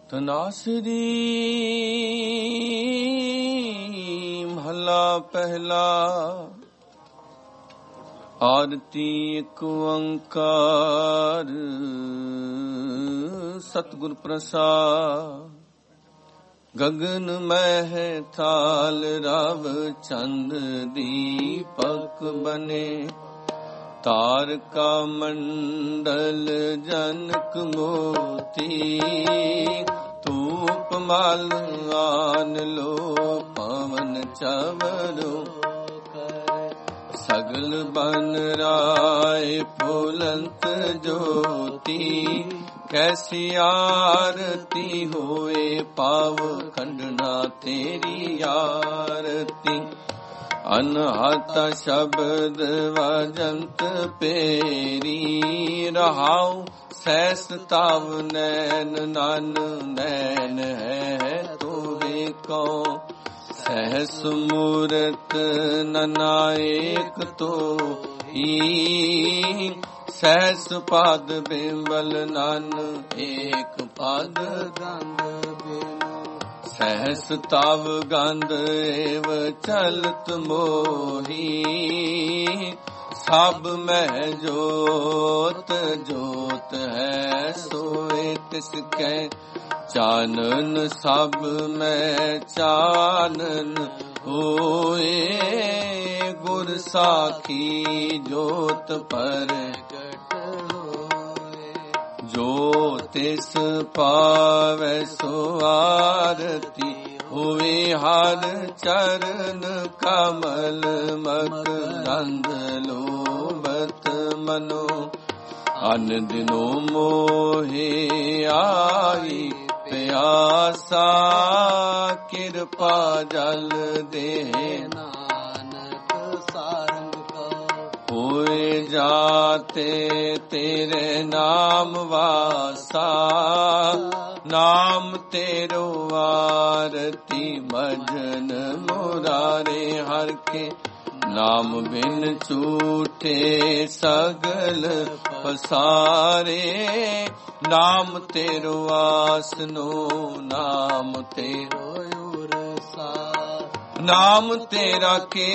ਤਨਾਸਰੀ ਮਹਲਾ ਪਹਿਲਾ। ਆਰਤੀ ਇਕ ਓੰਕਾਰ ਸਤਿਗੁਰ ਪ੍ਰਸਾਦਿ। ਗਗਨ ਮਹਿ ਥਾਲ ਰਵ ਚੰਦ ਦੀਪਕ ਬਨੇ। ਤਾਰਕਾ ਮੰਡਲ ਜਨਕ ਮੋਤੀ। ਧੂਪ ਮਲ ਆਨ ਲੋ ਪਵਨ ਚਵਰੋ। ਸਗਲ ਬਨ ਰਾਏ ਫੁਲੰਤ ਜੋਤੀ। ਕੈਸੀ ਆਰਤੀ ਹੋਏ ਪਾਵ ਖੰਡਨਾ ਤੇਰੀ ਆਰਤੀ। ਅਨਹਤ ਸ਼ਬਦ ਵਜੰਤ ਪੇਰੀ। ਰਹਾਉ ਸੈਸ ਤਵ ਨੈਨ ਨਨ ਨੈਨ ਹੈ ਤੋਵੇ ਕੋ। ਸਹਿਸ ਮੂਰਤ ਨਨਾਇਕ ਤੋਈ। ਸਹਿਸ ਪਦ ਬਿੰਬਲ ਨਨ ਏਕ ਪਦ ਗੰਧ ਬਿਨੋ। ਸਹਿਸ ਤਵ ਗੰਧ ਏਵ ਚਲਤ ਮੋਹੀ। ਸਭ ਮਹਿ ਜੋਤ ਜੋਤ ਹੈ ਸੋਏ ਤਿਸ ਕੈ। ਚਾਨਨ ਸਭ ਮੈਂ ਚਾਨਨ ਹੋਏ। ਗੁਰ ਸਾਖੀ ਜੋਤ ਪ੍ਰਗਟ ਹੋਏ। ਜੋ ਤਿਸ ਪਾਵੈ ਸੋ ਆਰਤੀ ਹੋਏ। ਹਰ ਚਰਨ ਕਮਲ ਮਕਰੰਦ ਲੋਭਤ ਮਨੋ। ਅਨ ਦਿਨੋ ਮੋਹਿ ਆਈ ਪਿਆਸਾ। ਕਿਰਪਾ ਜਲ ਦੇ ਨਾਨਕ ਸਾਰੰਗ ਕੋ। ਹੋਏ ਜਾਤੇ ਤੇਰੇ ਨਾਮ ਵਾਸਾ। ਨਾਮ ਤੇਰੋ ਆਰਤੀ ਭਜਨ ਮੁਰਾਰੇ। ਹਰਿ ਕੇ ਨਾਮ ਬਿਨ ਝੂਠੇ ਸਗਲ ਪਸਾਰੇ। ਨਾਮ ਤੇਰੋ ਆਸਨੋ ਨਾਮ ਤੇਰੋ ਉਰਸਾ। ਨਾਮ ਤੇਰਾ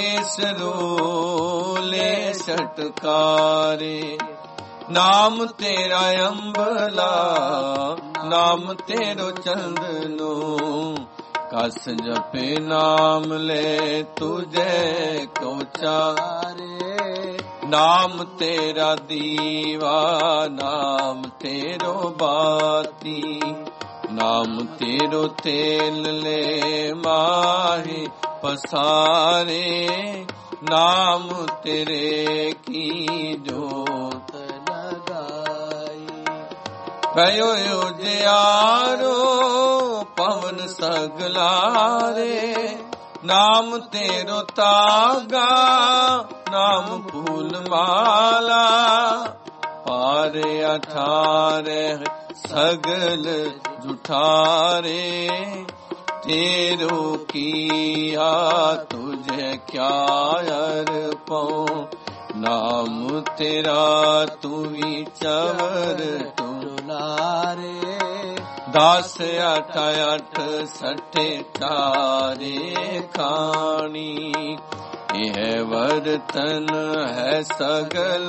ਕੇਸਰੋ ਲੈ ਛਟਕਾਰੇ। ਨਾਮ ਤੇਰਾ ਅੰਬਲਾ ਨਾਮ ਤੇਰੋ ਚੰਦਨੋ। ਕਸ ਜਪੇ ਨਾਮ ਲੈ ਤੁਝੇ ਕੋ ਚਾਰੇ। ਨਾਮ ਤੇਰਾ ਦੀਵਾ ਨਾਮ ਤੇਰੋ ਬਾਤੀ। ਨਾਮ ਤੇਰੋ ਤੇਲ ਲੈ ਮਾਹੀ ਪਸਾਰੇ। ਨਾਮ ਤੇਰੇ ਕੀ ਜੋਤ ਲਗਾਈ। ਭਇਓ ਉਜਿਆਰੋ ਪਵਨ ਸਗਲਾਰੇ। ਨਾਮ ਤੇਰੋ ਤਾਗਾ ਨਾਮ ਫੂਲ ਮਾਲਾ। ਪਾਰ ਅਠਾਰੇ ਸਗਲ ਜੁਠਾਰੇ। ਤੇਰੋ ਕੀਆ ਤੁਝੇ ਕਿਆ ਅਰਪਉ। ਨਾਮ ਤੇਰਾ ਤੂੰ ਵਿਚਵਰ ਤੁਲਾਰੇ। 10 8 8 ਸੱਠੇ ਚਾਰੇ ਖਾਣੀ। ਇਹ ਵਰਤਨ ਹੈ ਸਗਲ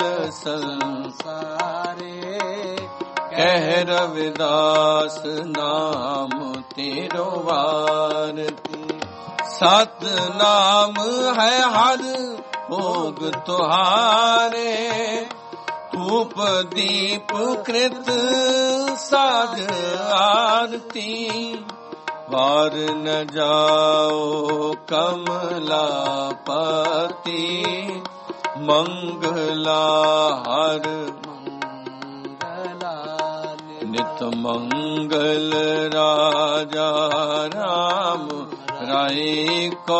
ਸੰਸਾਰੇ। ਕਹਿ ਰਵਿਦਾਸ ਨਾਮ ਤੇਰੋ ਵਾਰਤੀ। ਸਤ ਨਾਮ ਹੈ ਹਰ ਭੋਗ ਤੁਹਾਰੇ। ਧੂਪ ਦੀਪ ਕ੍ਰਿਤ ਸਾਧ ਆਰਤੀ। ਵਾਰ ਨ ਜਾਓ ਕਮਲਾ ਪਤੀ। ਮੰਗਲਾ ਹਰ ਨਿਤ ਮੰਗਲ ਰਾਜਾ ਰਾਮ ਰਾਏ ਕੋ।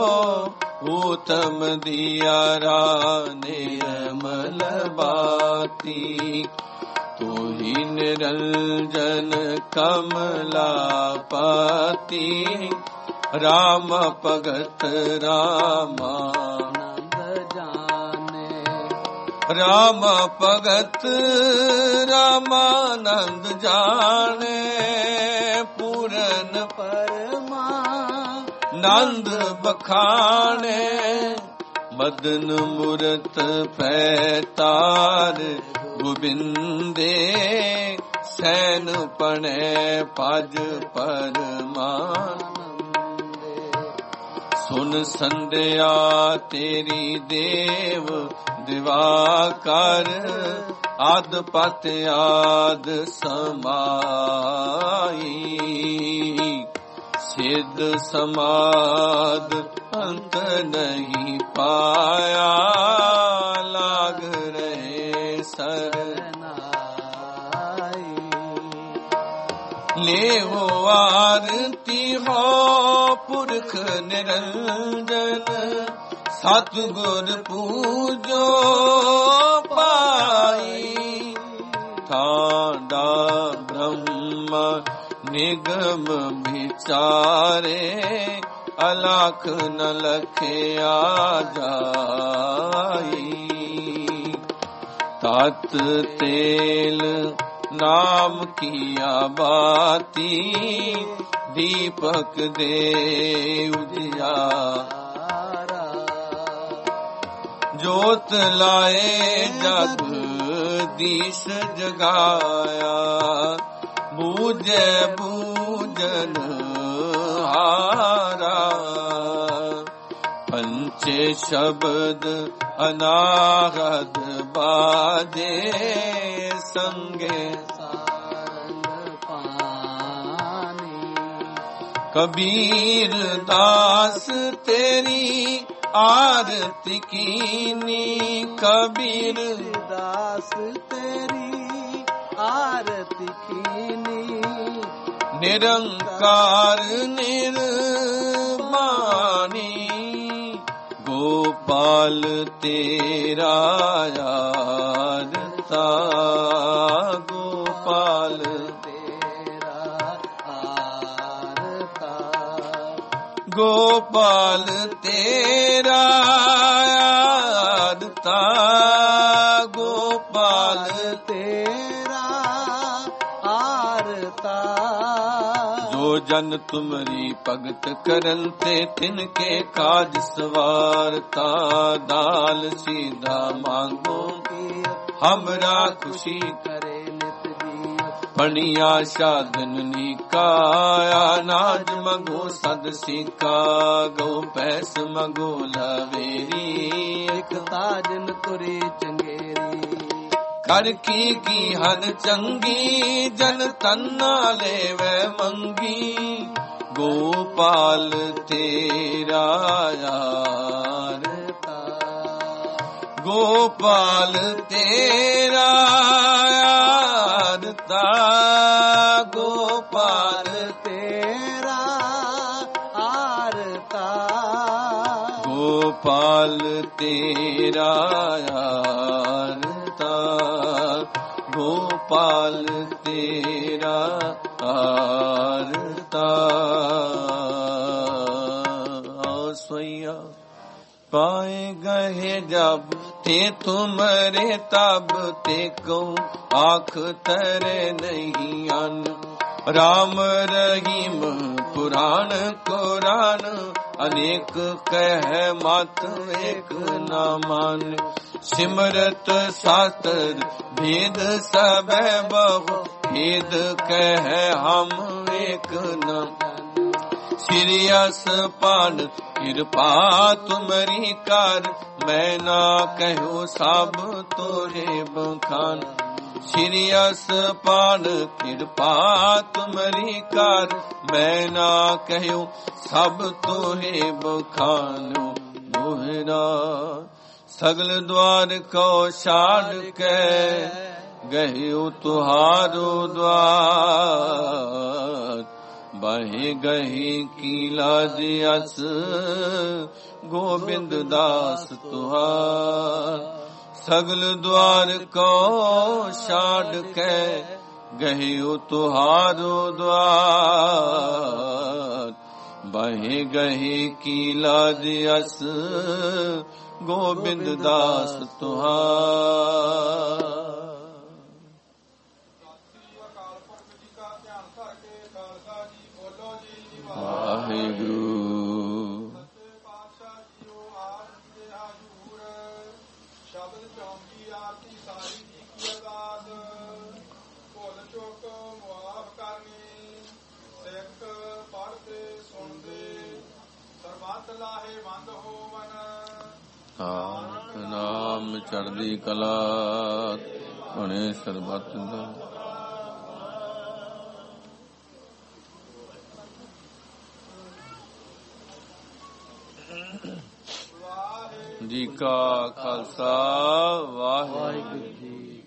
ਊਤਮ ਦਿਆਰਾ ਨਿਰਮਲ ਬਾਤੀ। ਤੂੰ ਹੀ ਨਿਰੰਜਨ ਕਮਲਾਪਤੀ। ਰਾਮ ਭਗਤ ਰਾਮਾਨੰਦ ਜਾਣੇ। ਰਾਮ ਭਗਤ ਰਾਮਾਨੰਦ ਜਾਣੇ। ਨੰਦ ਬਖਾਣੇ ਮਦਨ ਮੂਰਤ ਪੈਤਾਰ ਗੋਬਿੰਦੇ ਸੈਨ ਪਣੈ ਪਜ ਪਰਮਾਨੰਦੇ ਸੁਨ ਸੰਧਿਆ ਤੇਰੀ ਦੇਵ ਦਿਵਾਕਰ ਆਦ ਪਤ ਆਦ ਸਮਾਈ ਸਿੱਧ ਸਮਾਦ ਅੰਤ ਨਹੀਂ ਪਾਇਆ ਲਾਗ ਰਹੇ ਸਰਨਾਈ ਲੇਵੋ ਆਰਤੀ ਹੋ ਪੁਰਖ ਨਿਰੰਜਨ ਸਤਿਗੁਰ ਪੂਜੋ ਪਾਈ ਠਾਡਾ ਬ੍ਰਹਮ ਨਿਗਮ ਵਿਚਾਰੇ ਅਲਖ ਨ ਲਖਿਆ ਜਾਈ ਤਤ ਤੇਲ ਨਾਮ ਕੀਆ ਬਾਤੀ ਦੀਪਕ ਦੇ ਉਜਿਆਰਾ ਜੋਤ ਲਾਏ ਜਗ ਦੀਸ਼ ਜਗਾਇਆ ਬੂਝੈ ਬੂਝਨ ਹਾਰਾ ਪੰਚੇ ਸ਼ਬਦ ਅਨਾਹਦ ਬਾਜੇ ਸੰਗੇ ਸਾਰੰਗ ਪਾਨੀ ਕਬੀਰ ਦਾਸ ਤੇਰੀ ਆਰਤੀ ਕੀਨੀ ਕਬੀਰ ਦਾਸ ਤੇਰੀ ਆਰਤੀ ਕੀਨੀ ਨਿਰੰਕਾਰ ਨਿਰਮਾਨੀ ਗੋਪਾਲ ਤੇਰਾ ਆਰਤਾ ਗੋਪਾਲ ਤੇਰਾ ਆਰਤਾ ਗੋਪਾਲ ਤੇਰਾ ਆਰਤਾ ਗੋਪਾਲ ਤੇਰਾ ਆਰਤਾ ਜੋ ਜਨ ਤੁਮਰੀ ਭਗਤ ਕਰਨ ਤੇ ਤਿਨਕੇ ਕਾਜ ਸਵਾਰਤਾ ਦਾਲ ਸੀਧਾ ਮੰਗੋ हमरा खुशी करे नित जी फणिया साधन निकाया नाज मगो सद सिका गो पैस मगो लवेरी एक ताजन तुरे चंगेरी कर की हन चंगी जन तन्ना लेवे मंगी गोपाल तेरा यार गोपाल तेरा आरता गोपाल तेरा आरता गोपाल तेरा आरता गोपाल तेरा आरता सोया पाए गए जब ते तुमरे तब ते को आँख तरे नहीं अन राम रहीम पुराण कुरान अनेक कह मत एक न मान सिमरत शास्त्र भेद सब बहु भेद कह हम एक न सिरियस पान कृपा तुमरी कर मैं ना कहूँ सब तोरे बखान सिरियस पान कृपा तुमरी कर मैं ना कहूँ सब तोरे बखान मोहरा सगल द्वार को छाड़ के गयो तुहारो द्वार बाहे गही की लाज अस गोविंद दास तुहार सगल द्वार को छाड़ के गयो तुहारो द्वार बाहे गही की लाज अस गोविंद दास तुहार। वाहिगुरु ਆਪ ਨਾਮ ਚੜ੍ਹਦੀ ਕਲਾ ਬਣੇ ਸਰਬੱਤ ਦਾ। ਜੀ ਕਾ ਖਾਲਸਾ ਵਾਹਿਗੁਰੂ ਜੀ।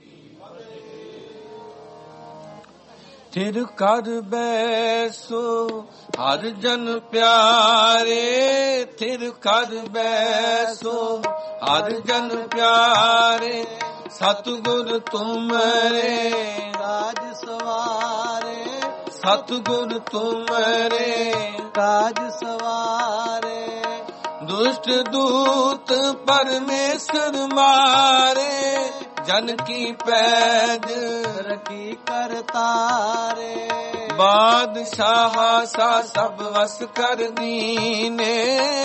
ਥਿਰ ਕਰ ਬੈਸੋ ਹਰ ਜਨ ਪਿਆਰੇ, ਥਿਰ ਕਰ ਬੈਸੋ ਹਰ ਜਨ ਪਿਆਰੇ, ਸਤਿਗੁਰ ਤੁਮਰੇ ਰਾਜ ਸਵਾਰੇ, ਸਤਿਗੁਰ ਤੁਮਰੇ ਰਾਜ ਸਵਾਰੇ। ਦੁਸ਼ਟ ਦੂਤ ਪਰਮੇਸ਼ਰ ਮਾਰੇ, ਜਨ ਕੀ ਪੈਜ ਰਖੀ ਕਰਤਾਰੇ। ਬਾਦਸ਼ਾਹ ਸਾ ਸਭ ਵਸ ਕਰ ਦੀਨੇ,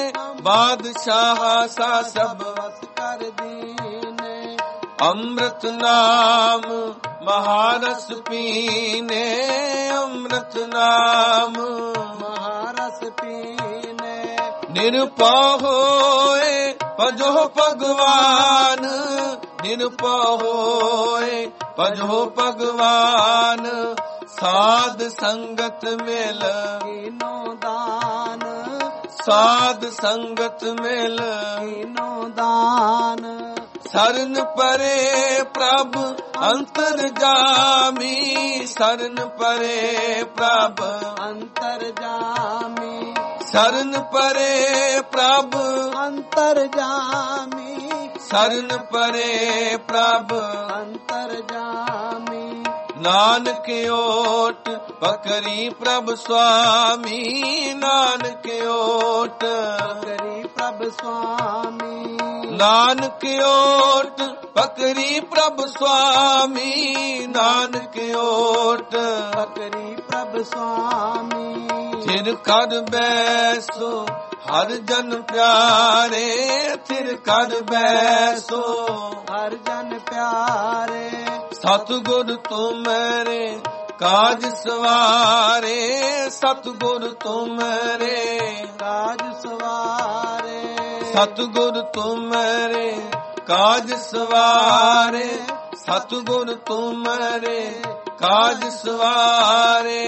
ਬਾਦਸ਼ਾਹ ਸਾ ਸਭ ਵਸ ਕਰ ਦੀਨੇ। ਅੰਮ੍ਰਿਤ ਨਾਮ ਮਹਾਰਸ ਪੀਨੇ, ਅੰਮ੍ਰਿਤ ਨਾਮ ਮਹਾਰਸ ਪੀਨੇ। ਨਿਰਭਉ ਹੋਏ ਭਜੋ ਭਗਵਾਨ, ਨਿਰਭਉ ਹੋਏ ਭਜੋ ਭਗਵਾਨ। ਸਾਧ ਸੰਗਤ ਮਿਲ ਕੀਨੋ ਦਾਨ, ਸਾਧ ਸੰਗਤ ਮਿਲ ਕੀਨੋ ਦਾਨ। ਸਰਨ ਪਰੇ ਪ੍ਰਭ ਅੰਤਰ ਜਾਮੀ, ਸਰਨ ਪਰੇ ਪ੍ਰਭ ਅੰਤਰ ਜਾਮੀ। ਸਰਨ ਪਰੇ ਪ੍ਰਭ ਅੰਤਰ ਜਾਮੀ, ਸਰਨ ਪਰੇ ਪ੍ਰਭ ਅੰਤਰ ਜਾਮੀ। ਨਾਨਕ ਓਟ ਪਕਰੀ ਪ੍ਰਭ ਸੁਆਮੀ, ਨਾਨਕ ਓਟ ਪਕਰੀ ਪ੍ਰਭ ਸੁਆਮੀ। ਨਾਨਕ ਓਟ ਪਕਰੀ ਪ੍ਰਭ ਸੁਆਮੀ, ਨਾਨਕ ਓਟ ਪਕਰੀ ਪ੍ਰਭ ਸੁਆਮੀ। ਥਿਰ ਕਰ ਬੈਸੋ ਹਰ ਜਨ ਪਿਆਰੇ, ਥਿਰ ਕਰ ਬੈਸੋ ਹਰ ਜਨ ਪਿਆਰੇ। ਸਤਿਗੁਰ ਤੁਮਰੇ ਕਾਜ ਸਵਾਰੇ, ਸਤਿਗੁਰ ਤੁਮਰੇ ਕਾਜ ਸਵਾਰੇ। ਸਤਿਗੁਰ ਤੁਮਰੇ ਕਾਜ ਸਵਾਰੇ, ਸਤਿਗੁਰ ਤੁਮਰੇ ਕਾਜ ਸਵਾਰੇ।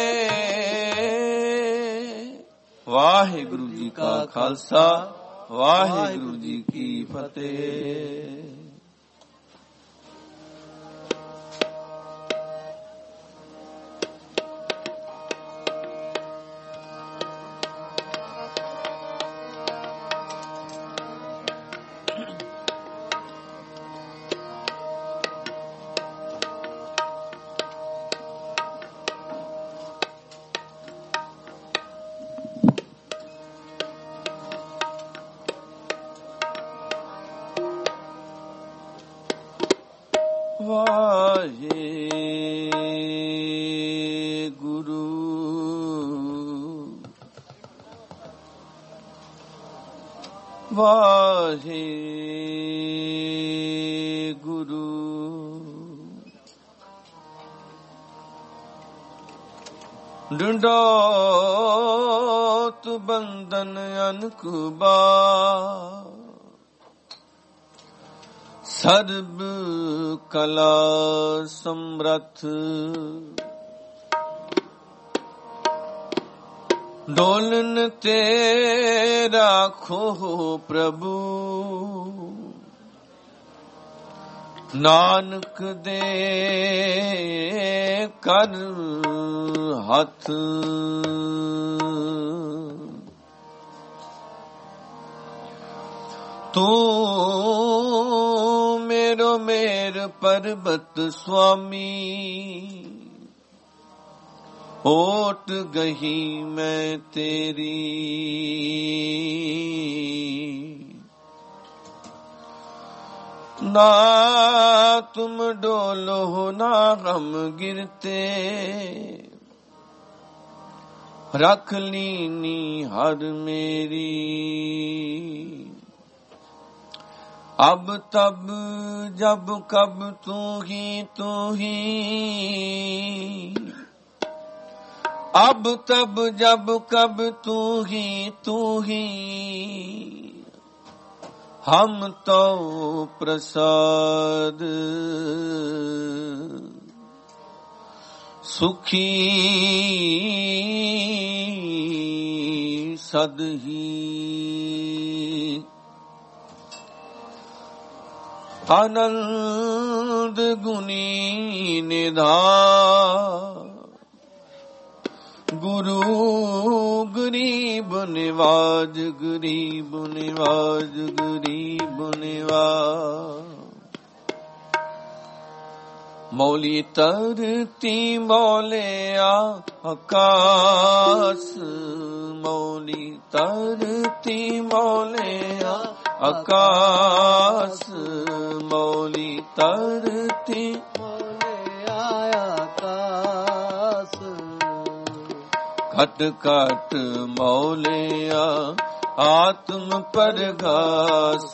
ਵਾਹਿਗੁਰੂ ਜੀ ਕਾ ਖਾਲਸਾ, ਵਾਹਿਗੁਰੂ ਜੀ ਕੀ ਫਤਿਹ। ਵਾਹਿਗੁਰੂ ਡੰਡੋਤ ਬੰਦਨ ਅਨਕੁਬਾ, ਸਰਬ ਕਲਾ ਸਮਰਥ। ਡੋਲਨ ਤੇ ਰਾਖੋ ਪ੍ਰਭੂ, ਨਾਨਕ ਦੇ ਕਰ ਹੱਥ। ਤੂੰ ਮੇਰੋ ਮੇਰ ਪਰਬਤ ਸੁਆਮੀ, ਓਟ ਗਹੀ ਮੈਂ ਤੇਰੀ। ਨਾ ਤੁਮ ਡੋਲੋ ਨਾ ਹਮ ਗਿਰਤੇ, ਰੱਖ ਲੀਨੀ ਹਰ ਮੇਰੀ। ਅਬ ਤਬ ਜਬ ਕਬ ਤੂੰ ਹੀ अब तब जब कब तू ही हम तो प्रसाद सुखी सदही आनंद गुनी निधान गुरु गरीब निवाज गरीब निवाज गरीब निवाज मौली तरती मौलिया आकाश मौली तरती मौलिया आकाश मौली तरती मौलिया आकाश खट खट मौलिया आत्म परगास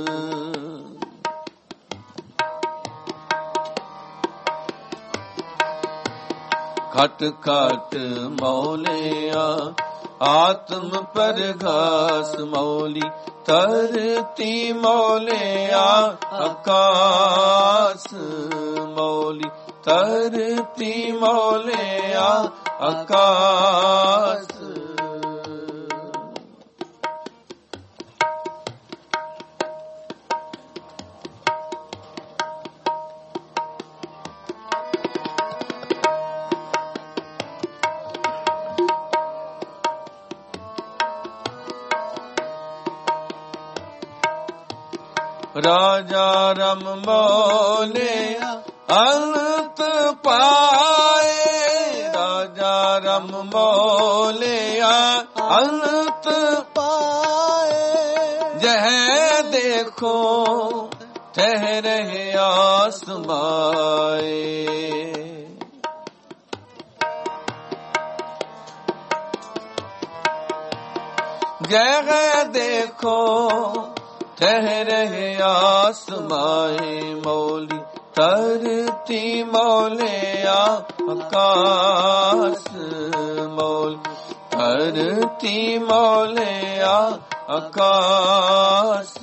खट खट मौलिया आत्म परगास मौली तरती मौलिया आकाश मौली तरती मौलिया आकाश राजा रम मौले अंत पाए राजा रम मौले अंत पाए जह देखो ठहरे आसमाए जह देखो ठहरे आसमाए मौली तरती मौलिया आकाश मौली तरती मौलिया आकाश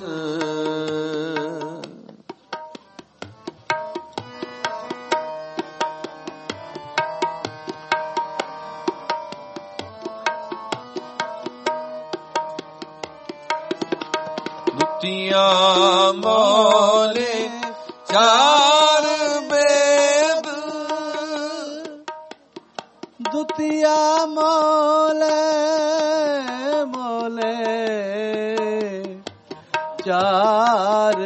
दुतिया मौले चार वेद दुतिया मौले मौले चार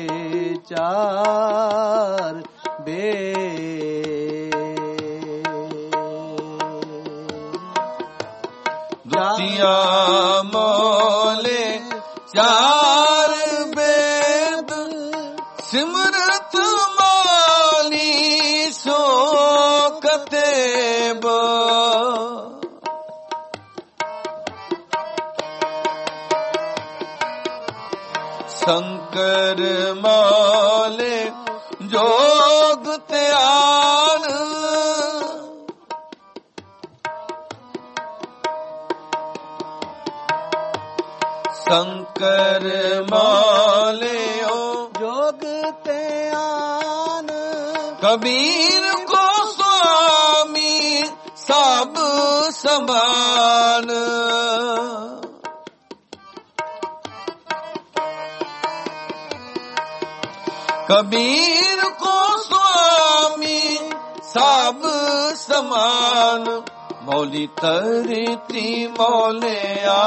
बे दुतिया मौले चार वेद सिमरत माली सो कतेब शंकर माले जोग त्यान शंकर माले जोग त्यान कबीर को स्वामी सब समान कबीर को स्वामी सब समान मौली तरती मौलिया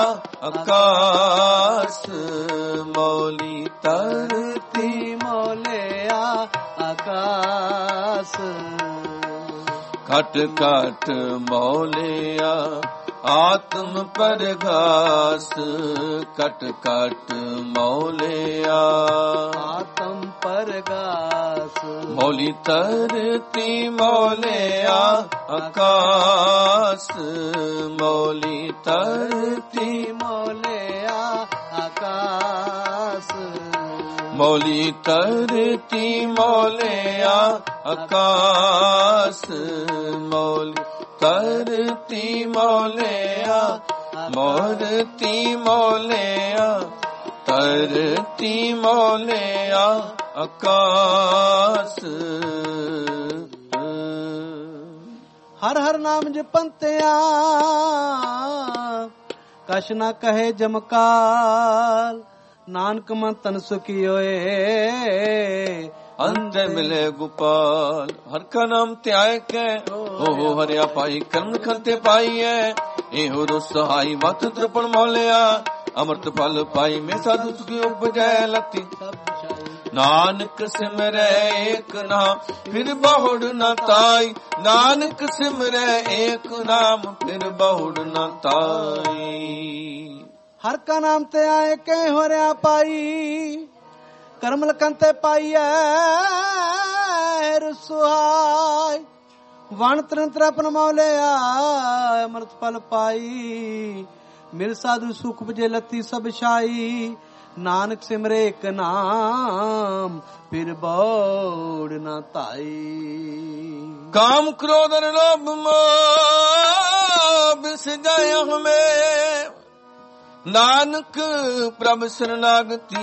आकाश मौली तरती मौलिया आकाश खट खट मौलिया आत्म परगास कट कट मौलिया आत्म परगास मौली तरती मौलिया आकाश मौली तरती मौलिया आकाश मौली तरती मौलिया आकाश मौली ਧਰਤੀ ਮੌਲਿਆ, ਮੂਰਤੀ ਮੌਲਿਆ, ਧਰਤੀ ਮੌਲਿਆ, ਆਕਾਸ। ਹਰ ਹਰ ਨਾਮ ਜਪੰਤਿਆ, ਕਛ ਨਾ ਕਹੇ ਜਮਕਾਲ। ਨਾਨਕ ਮਨ ਤਨ ਸੁਖੀ ਹੋਏ, ਅੰਤ ਮਿਲੇ ਗੋਪਾਲ। ਹਰ ਕਾ ਨਾਮ ਧਿਆਏ ਕੈ, ਹੋ ਹਰਿਆ ਪਾਈ ਕਰਮ ਖੰਤੇ ਪਾਈਐ। ਇਹੋ ਰੋ ਸਹਾਈ ਮਤ ਤ੍ਰਿਪਣ ਮੌਲਿਆ, ਅੰਮ੍ਰਿਤ ਫਲ ਪਾਈ ਮੈਂ ਸਾਧੂ ਸੁਖੀ ਉਪਜੈ ਲਤੀ। ਨਾਨਕ ਸਿਮਰੈ ਏਕ ਨਾਮ, ਫਿਰ ਬਹੁੜ ਨਾ ਤਾਈ। ਨਾਨਕ ਸਿਮਰੈ ਏਕ ਨਾਮ, ਫਿਰ ਬਹੁੜ ਨਾ ਤਾਈ। ਹਰ ਕਾ ਨਾਮ ਤੇ ਆਏ ਕੇ ਹੋ ਰਿਆ ਪਾਈ, ਕਰਮ ਲਖਨ ਤੇ ਪਾਈਐ ਰਸੁਹਾਈ। ਵਣ ਤਰਨ ਤਰਪਨ ਮੌਲਿਆ, ਅੰਮ੍ਰਿਤ ਫਲ ਪਾਈ। ਮਿਲ ਸਾਧੂ ਸੁਖ ਬਜੇ ਲਤੀ ਸਭ ਛਾਈ। ਨਾਨਕ ਸਿਮਰੇ ਇੱਕ ਨਾਮ, ਫਿਰ ਬੋੜ ਨਾ ਧਾਈ। ਕਾਮ ਕ੍ਰੋਧ ਲੋਭ ਮੋਹ ਬਿਸ ਜਾਏ ਹਮੇ। ਨਾਨਕ ਪ੍ਰਭ ਸਰਨਾਗਤੀ,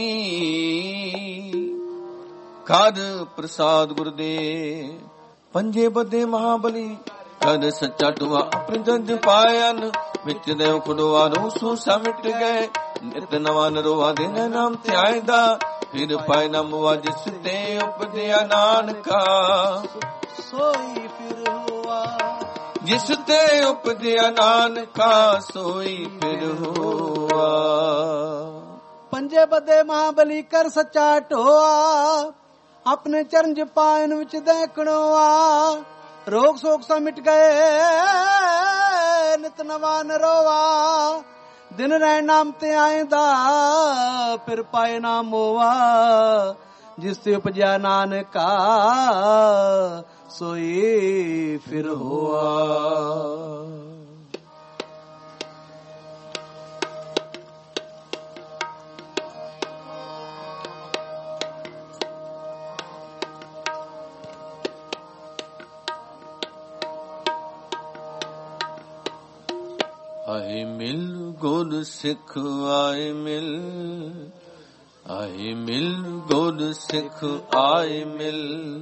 ਕਦ ਪ੍ਰਸਾਦ ਗੁਰਦੇ। ਪੰਜੇ ਬੱਦੇ ਮਹਾਬਲੀ, ਕਦ ਸੱਚਾ ਟੁਆ ਆਪਣੇ ਜੰਜ ਪਾਇਨ। ਵਿੱਚ ਦੇਵ ਖੁਦਵਾ ਨੂੰ ਸੂਸਾ ਮਿਟ ਗਏ। ਨਿਤ ਨਵਾਂ ਨਰੋਆ ਦੇਨ ਨਾਮ ਧਿਆਇਦਾ, ਫਿਰ ਪਾਇ ਨਾ ਮੁਆ ਜਿਸ ਤੇ ਉਪਜਿਆ ਨਾਨਕਾ। ਸੋਈ ਫਿਰ ਹੋਆ, ਜਿਸ ਤੇ ਉਪਜਿਆ ਨਾਨਕਾ, ਸੋਈ ਫਿਰ ਹੋਆ। ਪੰਜੇ ਬੱਦੇ ਮਹਾਬਲੀ ਕਰ ਸੱਚਾ ਢੋਆ, ਆਪਣੇ ਚਰਨ ਜਪਾਇਨ ਵਿੱਚ ਦੇਖਣੋ ਆ। ਰੋਗ ਸੋਗ ਸਾ ਮਿਟ ਗਏ, ਨਿਤ ਨਵਾ ਨਰੋਆ। ਦਿਨ ਰਹਿ ਨਾਮ ਤੇ ਆਏਦਾ, ਫਿਰ ਪਾਏ ਨਾ ਮੋਆ। ਜਿਸ ਤੇ ਉਪਜਿਆ ਨਾਨਕਾ, ਸੋਈ ਫਿਰ ਹੋਆ। ਆਏ ਮਿਲ ਗੁਰ ਸਿੱਖ ਆਏ ਮਿਲ, ਆਏ ਮਿਲ ਗੁਰ ਸਿੱਖ ਆਏ ਮਿਲ।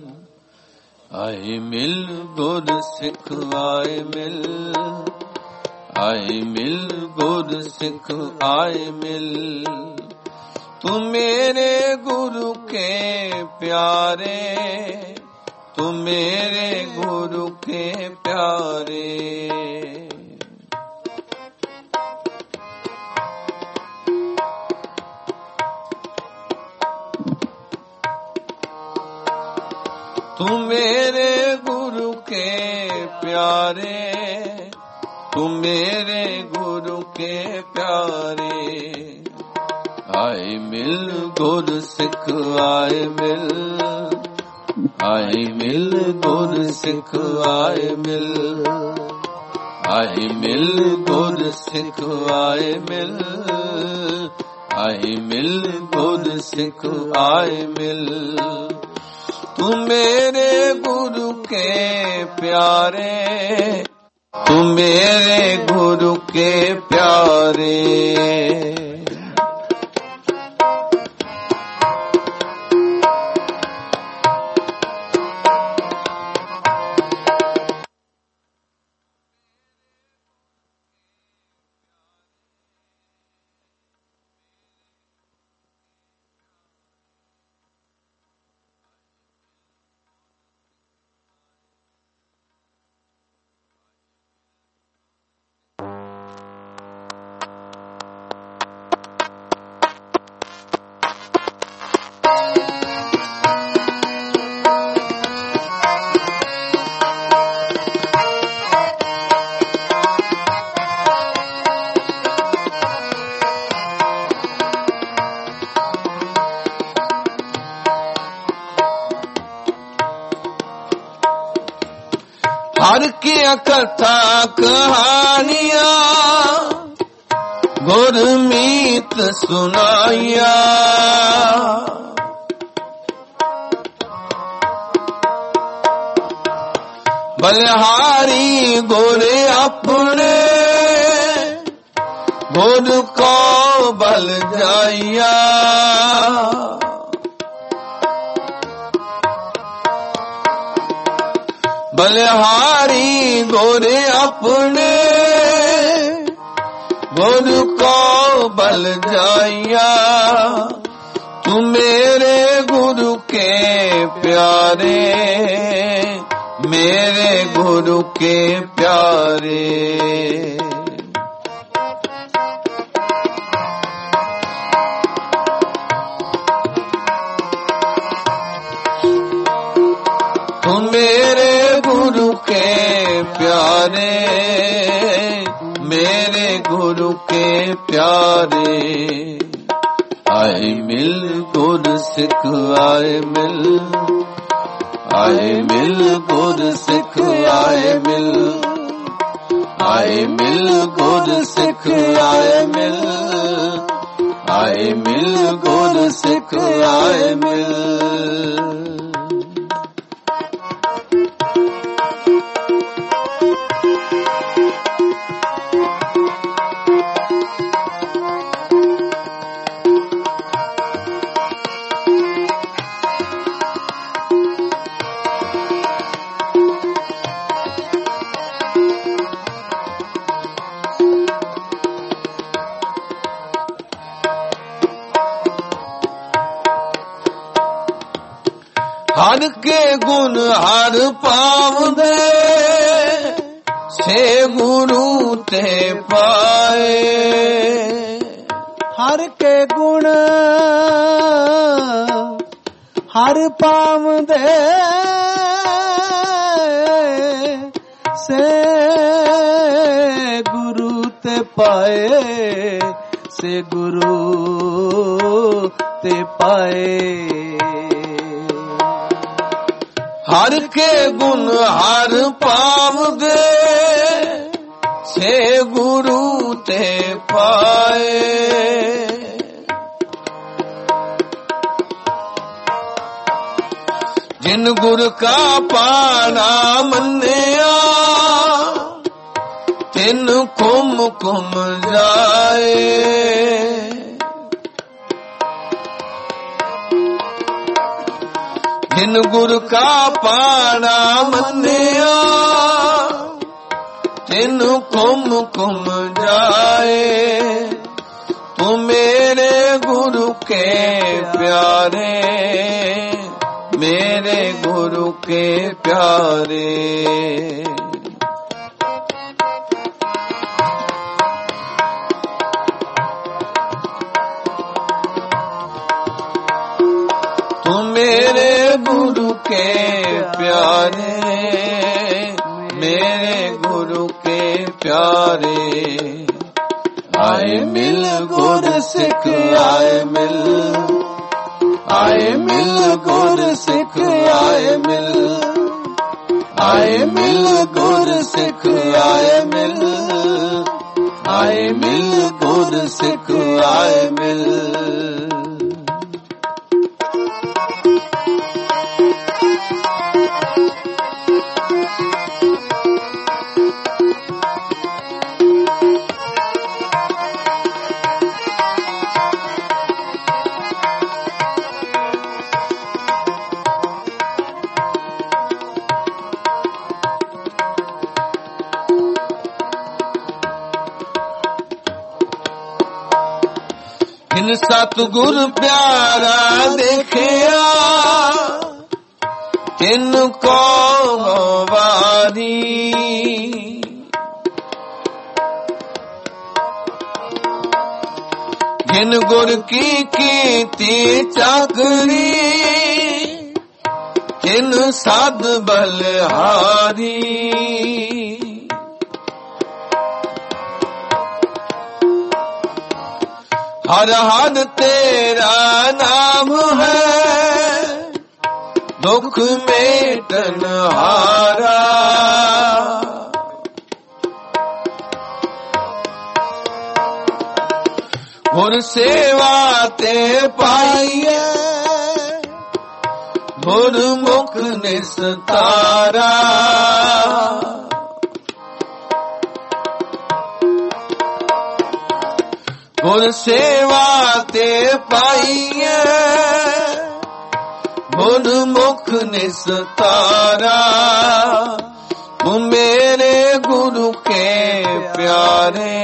ਆਏ ਮਿਲ ਗੁਰ ਸਿੱਖ ਆਏ ਮਿਲ, ਆਏ ਮਿਲ ਗੁਰ ਸਿੱਖ ਆਏ ਮਿਲ। ਤੂੰ ਮੇਰੇ ਗੁਰੂ ਕੇ ਪਿਆਰੇ, ਤੂੰ ਮੇਰੇ ਗੁਰੂ ਕੇ ਪਿਆਰੇ। तू मेरे गुरु के प्यारे, तू मेरे गुरु के प्यारे। आए मिल गुर सिख आए मिल, आए मिल गुर सिख आए मिल। आए मिल गुर सिख आए मिल, आए मिल गुर सिख आए मिल। तू मेरे गुरु के प्यारे, तू मेरे गुरु के प्यारे। हर की कथा कहानियां गुरमीत सुनाइया। बलिहारी गोरे अपने गुर को बल जाइया बलिहारी गोरे अपने गुर को बल जाइया तू मेरे गुरु के प्यारे मेरे गुरु के प्यारे तू मेरे गुरु के प्यारे मेरे गुरु के प्यारे आए मिल गुर सिख आए मिल गुर सिख आए मिल गुर सिख आए मिल गुर सिख आए मिल हर के गुण हर पावदे से गुरु ते पाए हर के गुण हर पावदे से गुरु ते पाए से गुरु ते पाए हर के गुण हर पावदे से गुरु ते पाए जिन गुर का पाना मन्या तिन कुम कुम जाए जिन गुर का पाना मन्या तिन कुम कुम जाए तू मेरे गुरु के प्यारे मेरे गुरु के प्यारे तू मेरे गुरु के प्यारे मेरे गुरु के प्यारे आए मिल गुर सिख आए मिल गुर सिख आए मिल गुर सिख आए मिल गुर सिख आए मिल जिन सतगुर प्यारा देखिया तिन को वारी जिन गुर की कीती चाकरी तिन साध बलहारी हर हर तेरा नाम है दुख मेटन हारा गुर सेवा ते पाइए गुरमुख निस्तारा गुर सेवा ते पाइए गुरमुख निस्तारा मेरे गुरु के प्यारे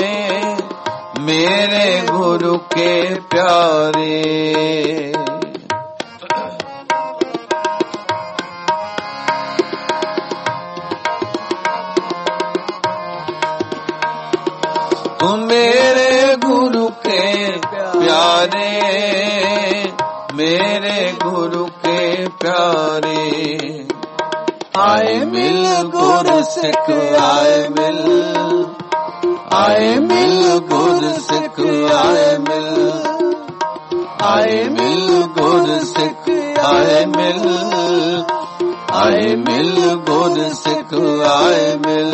मेरे गुरु के प्यारे मेरे गुरु के प्यारे मेरे गुरु के प्यारे आए मिल गुर सिख आए मिल गुर सिख आए मिल गुर सिख आए मिल गुर सिख आए मिल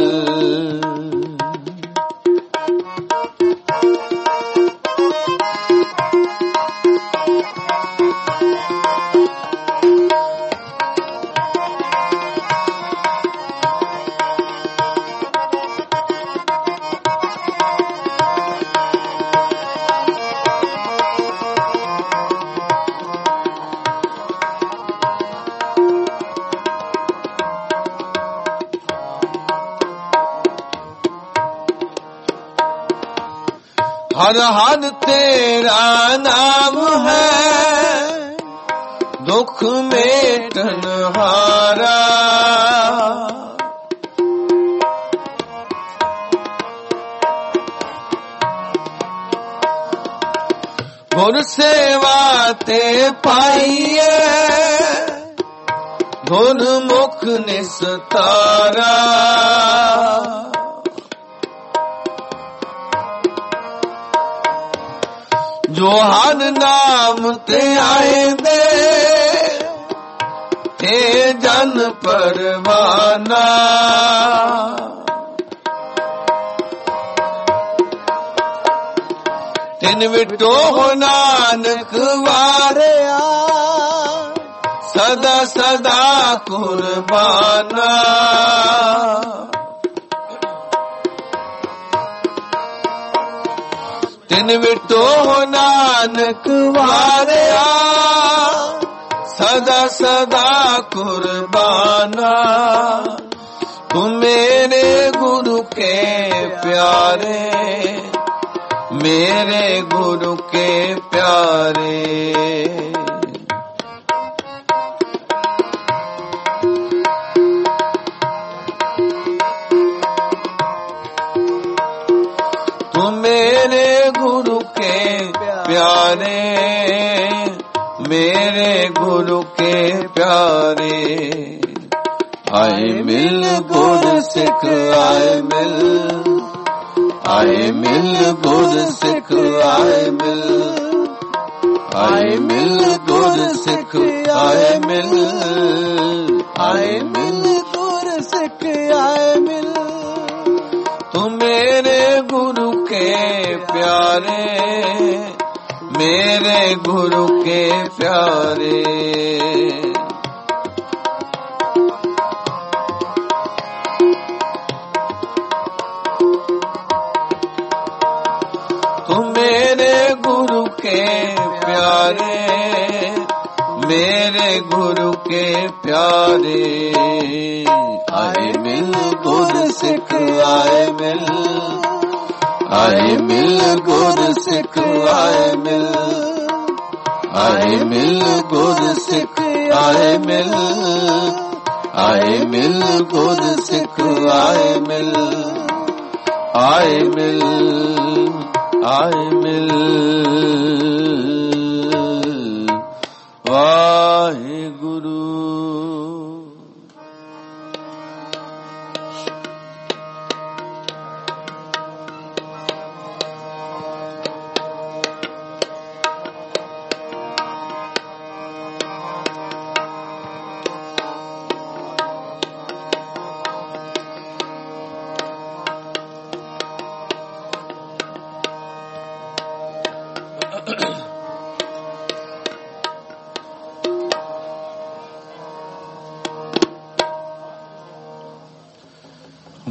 हर हर तेरा नाम है दुख मेटन हारा गुर सेवा ते पाइए गुरमुख निस्तारा जो हर नाम ते आए दे थे जन परवाना तिन विटो नानक वारिया सदा सदा कुर्बाना तिन विटो नानक वारिया सदा सदा कुर्बाना तुम मेरे गुरु के प्यारे मेरे गुरु के प्यारे मेरे गुरु के प्यारे मेरे गुरु के प्यारे आए मिल गुर सिख आए मिल गुर सिख आए मिल गुर सिख आए मिल गुर सिख आए मिल तुम मेरे गुरु के प्यारे मेरे गुरु के प्यारे तुम मेरे गुरु के प्यारे मेरे गुरु के प्यारे आए मिल गुर सिख आए मिल गुर सिख आए मिल गुर सिख आए मिल गुर सिख आए मिल वाहेगुरु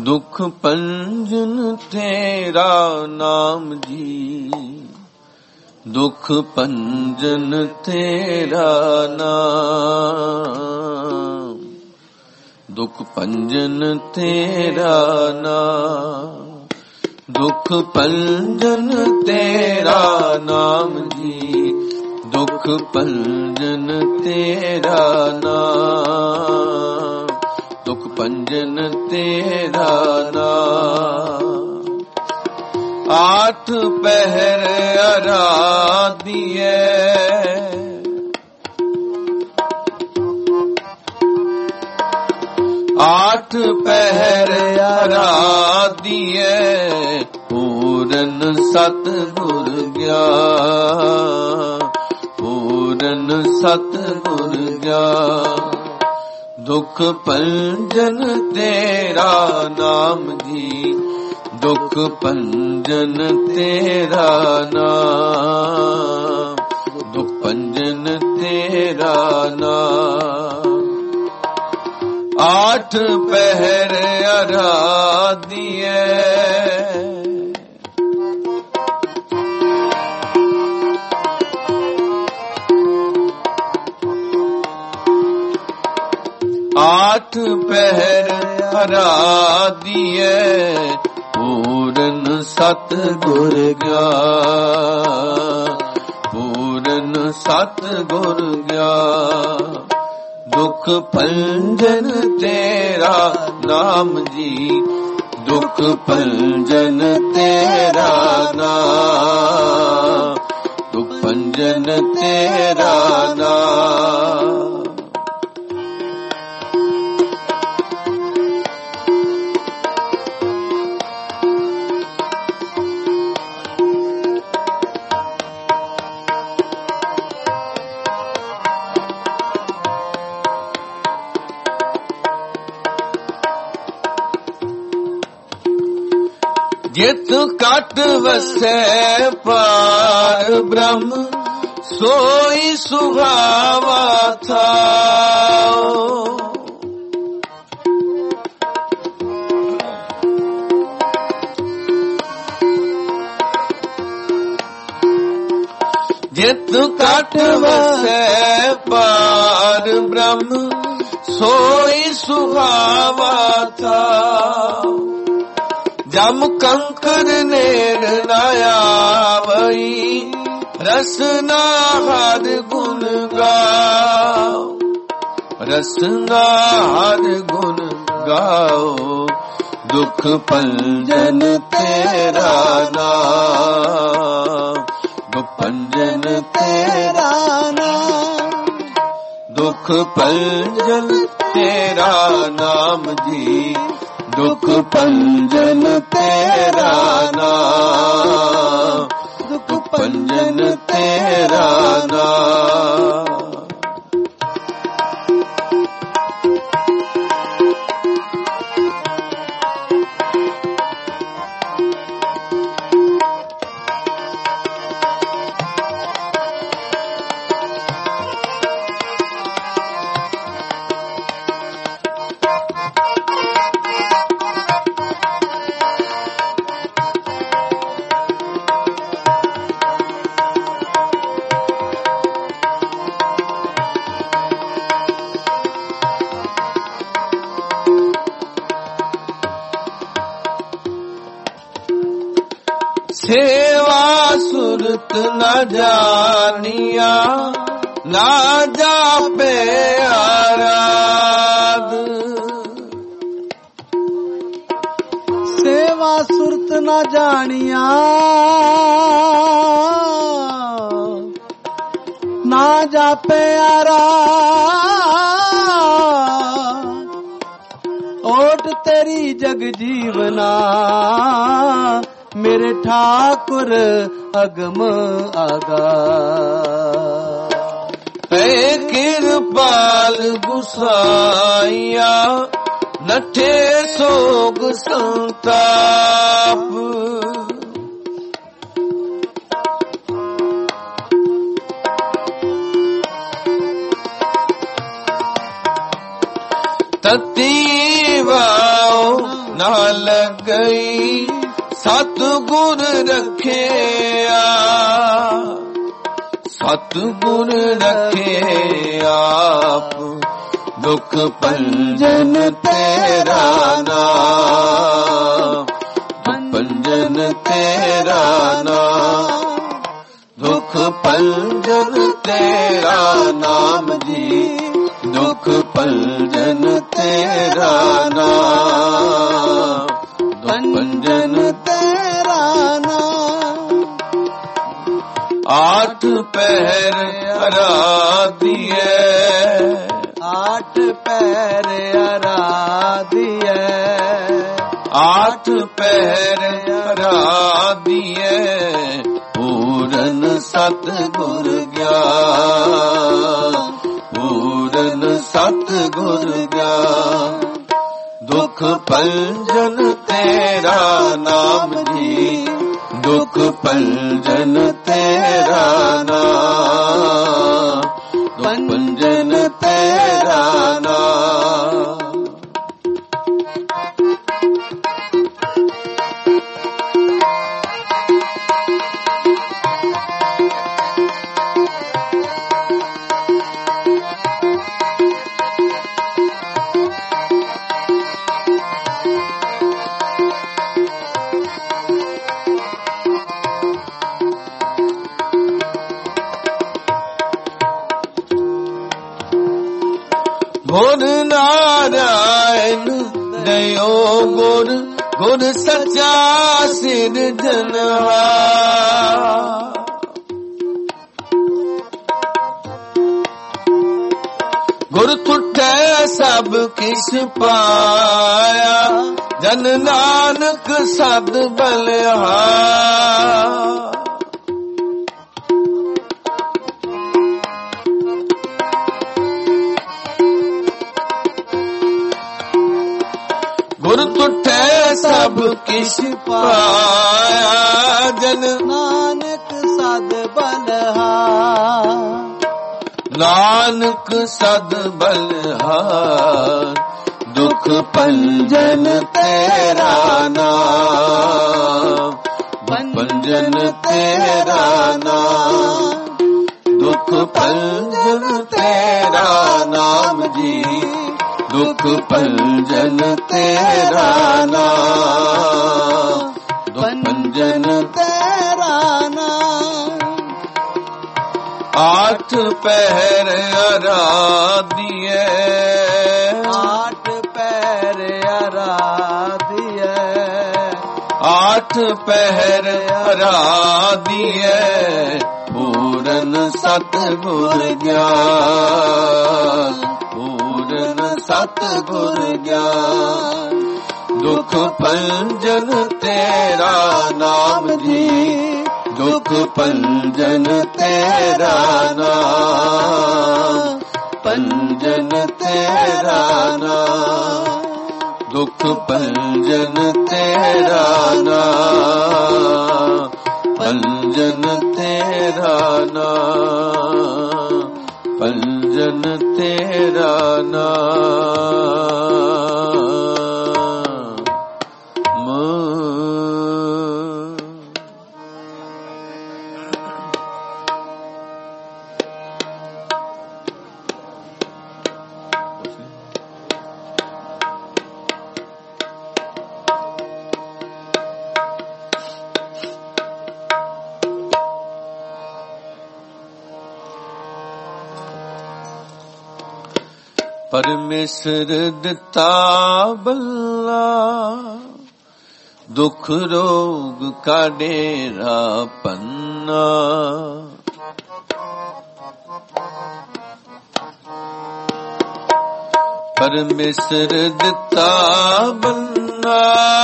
ਦੁਖ ਪੰਜਨ ਤੇਰਾ ਨਾਮ ਜੀ, ਦੁਖ ਪੰਜਨ ਤੇਰਾ ਨਾਮ, ਦੁਖ ਪੰਜਨ ਤੇਰਾ ਨਾਮ, ਦੁਖ ਪੰਜਨ ਤੇਰਾ ਨਾਮ ਜੀ, ਦੁਖ ਪੰਜਨ ਤੇਰਾ ਨਾਮ, ਦੁਖ ਪੰਜਨ ਤੇਰਾ ਨਾਮ। ਆਠ ਪਹਿਰ ਅਰਾਧੀਐ, ਆਠ ਪਹਿਰ ਅਰਾਧੀਐ, ਪੂਰਨ ਸਤਿਗੁਰ ਗਿਆਨ, ਪੂਰਨ ਸਤਿਗੁਰ ਗਿਆਨ। ਦੁਖ ਪੰਜਨ ਤੇਰਾ ਨਾਮ ਜੀ, ਦੁਖ ਪੰਜਨ ਤੇਰਾ ਨਾਮ, ਦੁਖ ਪੰਜਨ ਤੇਰਾ ਨਾਮ। ਆਠ ਪਹਿਰ ਅਰਾਧੀਐ, ਆਠ ਪਹਿਰ ਅਰਾਧੀਐ, ਪੂਰਨ ਸਤਿਗੁਰ ਗਿਆਨ, ਪੂਰਨ ਸਤਿਗੁਰ ਗਿਆਨ। ਦੁਖ ਪੰਜਨ ਤੇਰਾ ਨਾਮ ਜੀ, ਦੁਖ ਪੰਜਨ ਤੇਰਾ ਨਾਮ, ਦੁਖ ਪੰਜਨ ਤੇਰਾ ਨਾਮ। ਜਿਤ ਘਟ ਵਸੈ ਪਾਰ ਬ੍ਰਹਮ, ਸੋਈ ਸੁਭਾਵਾ ਥਾਉ। ਜਿਤ ਘਟ ਵਸੈ ਪਾਰ ਬ੍ਰਹਮ, ਸੋਈ ਸੁਭਾਵਾ ਥਾਉ। ਜਮ ਕੰਕਰ ਨੇੜ ਨ ਆਵਈ, ਰਸਨਾ ਹਰ ਗੁਣ ਗਾਓ, ਰਸਨਾ ਹਰ ਗੁਣ ਗਾਓ। ਦੁਖ ਪੰਜਨ ਤੇਰਾ ਨਾਮ, ਦੁਖ ਪੰਜਨ ਤੇਰਾ ਨਾਮ, ਦੁਖ ਪੰਜਨ ਤੇਰਾ ਨਾਮ ਜੀ, ਦੁਖ ਪੰਜਨ ਤੇਰਾ ਨਾਮ, ਦੁਖ ਪੰਜਨ ਤੇਰਾ ਨਾਮ। सेवा सुरत न जानिया, ना जापे आराध। सेवा सुरत न जानिया, ना जापे आराध। ओट तेरी जग जीवना, मेरे ठाकुर अगम आगा। है कृपाल गुसाइया, नठे सोग संताप। तती वाओ नाल ਗਈ ਸਤਿਗੁਰ ਰੱਖਿਆ, ਸਤਿਗੁਰ ਰੱਖੇ ਆਪ ਦੁਖ ਭੰਜਨ ਤੇਰਾ ਨਾਮ, ਭੰਜਨ ਤੇਰਾ ਨਾਮ, ਦੁਖ ਭੰਜਨ ਤੇਰਾ ਨਾਮ ਜੀ, ਦੁਖ ਭੰਜਨ ਤੇਰਾ ਨਾਮ, ਭੰਜਨ ਤੇਰਾ ਨਾਮ। ਆਠ ਪਹਿਰ ਅਰਾਧੀਐ, ਆਠ ਪਹਿਰ ਅਰਾਧੀਐ, ਆਠ ਪਹਿਰ ਅਰਾਧੀਐ, ਪੂਰਨ ਸਤਿਗੁਰ ਗਿਆਨ, ਪੂਰਨ ਸਤਿਗੁਰ ਗਿਆਨ, ਦੁਖ ਭੰਜਨ ਤੇਰਾ ਨਾਮ ਜੀ, ਦੁਖ ਭੰਜਨ ਤੇਰਾ ਨਾਮ, ਭੰਜਨ ਤੇਰਾ ਨਾਮ। ਗੁਰ ਨਾਰਾਇਣ ਦਇਓ ਗੁਰ, ਗੁਰ ਸੱਚਾ ਸਿਰਜਨਹਾਰ, ਗੁਰ ਤੁਠੈ ਸਭ ਕਿਛ ਪਾਇਆ, ਜਨ ਨਾਨਕ ਸਦ ਬਲਿਹਾਰ। ਗੁਰ ਤੁਠੈ ਸਭ ਕਿਛ ਪਾਇਆ, ਜਨ ਨਾਨਕ ਸਦ ਬਲਿਹਾਰ, ਨਾਨਕ ਸਦ ਬਲਿਹਾਰ, ਦੁਖ ਭੰਜਨ ਤੇਰਾ ਨਾਮ, ਭੰਜਨ ਤੇਰਾ ਨਾਮ, ਦੁਖ ਭੰਜਨ ਤੇਰਾ ਨਾਮ ਜੀ, ਦੁਖ ਭੰਜਨ ਤੇਰਾ ਨਾਮ, ਭੰਜਨ ਤੇਰਾ ਨਾਮ। ਆਠ ਪਹਿਰ ਅਰਾਧੀਐ, ਆਠ ਪਹਿਰ ਅਰਾਧੀਐ, ਆਠ ਪਹਿਰ ਅਰਾਧੀਐ, ਪੂਰਨ ਸਤਿਗੁਰ ਗਿਆਨ, ਪੂਰਨ ਸਤਿਗੁਰ ਗਿਆਨ, ਦੁਖ ਭੰਜਨ ਤੇਰਾ ਨਾਮ ਜੀ, ਦੁਖ ਭੰਜਨ ਤੇਰਾ ਨਾਮ, ਭੰਜਨ ਤੇਰਾ ਨਾਮ, ਦੁਖ ਭੰਜਨ ਤੇਰਾ ਨਾਮ, ਭੰਜਨ ਤੇਰਾ ਨਾਮ, ਭੰਜਨ ਤੇਰਾ ਨਾਮ। ਪਰਮੇਸ਼ਰ ਦਿੱਤਾ ਬੱਲਾ, ਦੁਖ ਰੋਗ ਕਾਢੇਰਾ ਪੰਨਾ, ਪਰਮੇਸ਼ਰ ਦਿੱਤਾ ਬੱਲਾ,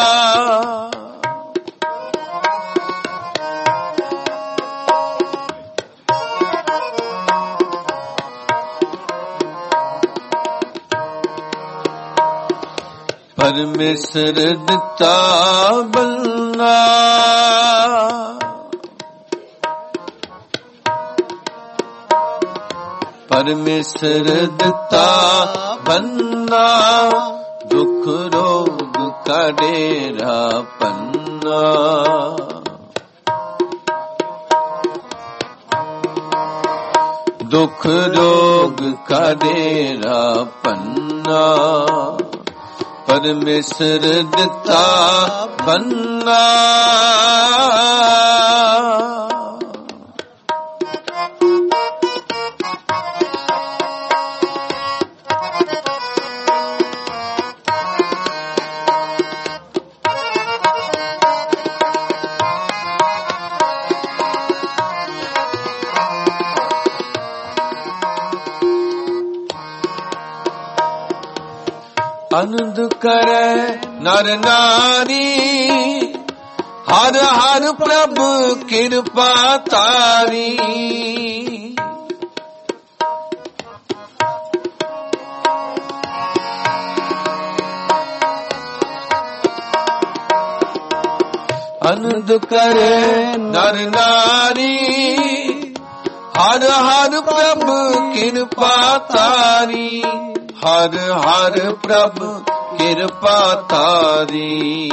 ਪਰਮੇਸ਼ਰ ਦਿੱਤਾ ਬੱਲਾ, ਪਰਮੇਸ਼ਰ ਦਿੱਤਾ ਬੰਨਾ, ਦੁਖ ਰੋਗ का डेरा पन्ना। दुख रोग का डेरा पन्ना, परमेश्वर दिता बन्ना। आनंद करे नर नारी, हर हर प्रभु कृपा तारी। आनंद करे नर नारी, हर हर प्रभु कृपा तारी। हर हर प्रभु कृपा तारी।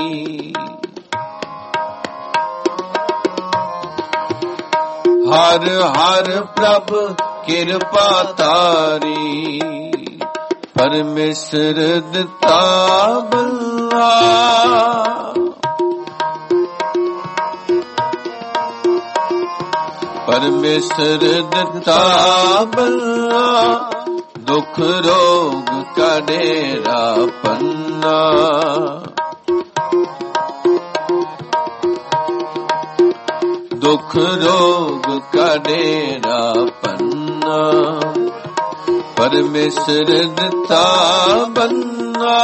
हर हर प्रभु कृपा तारी। परमेश्वर दिता बल्ला, परमेश्वर दिता बल्ला। दुख रोग का डेरा पन्ना, दुख रोग का डेरा पन्ना। परमेश्वर दिता बन्ना।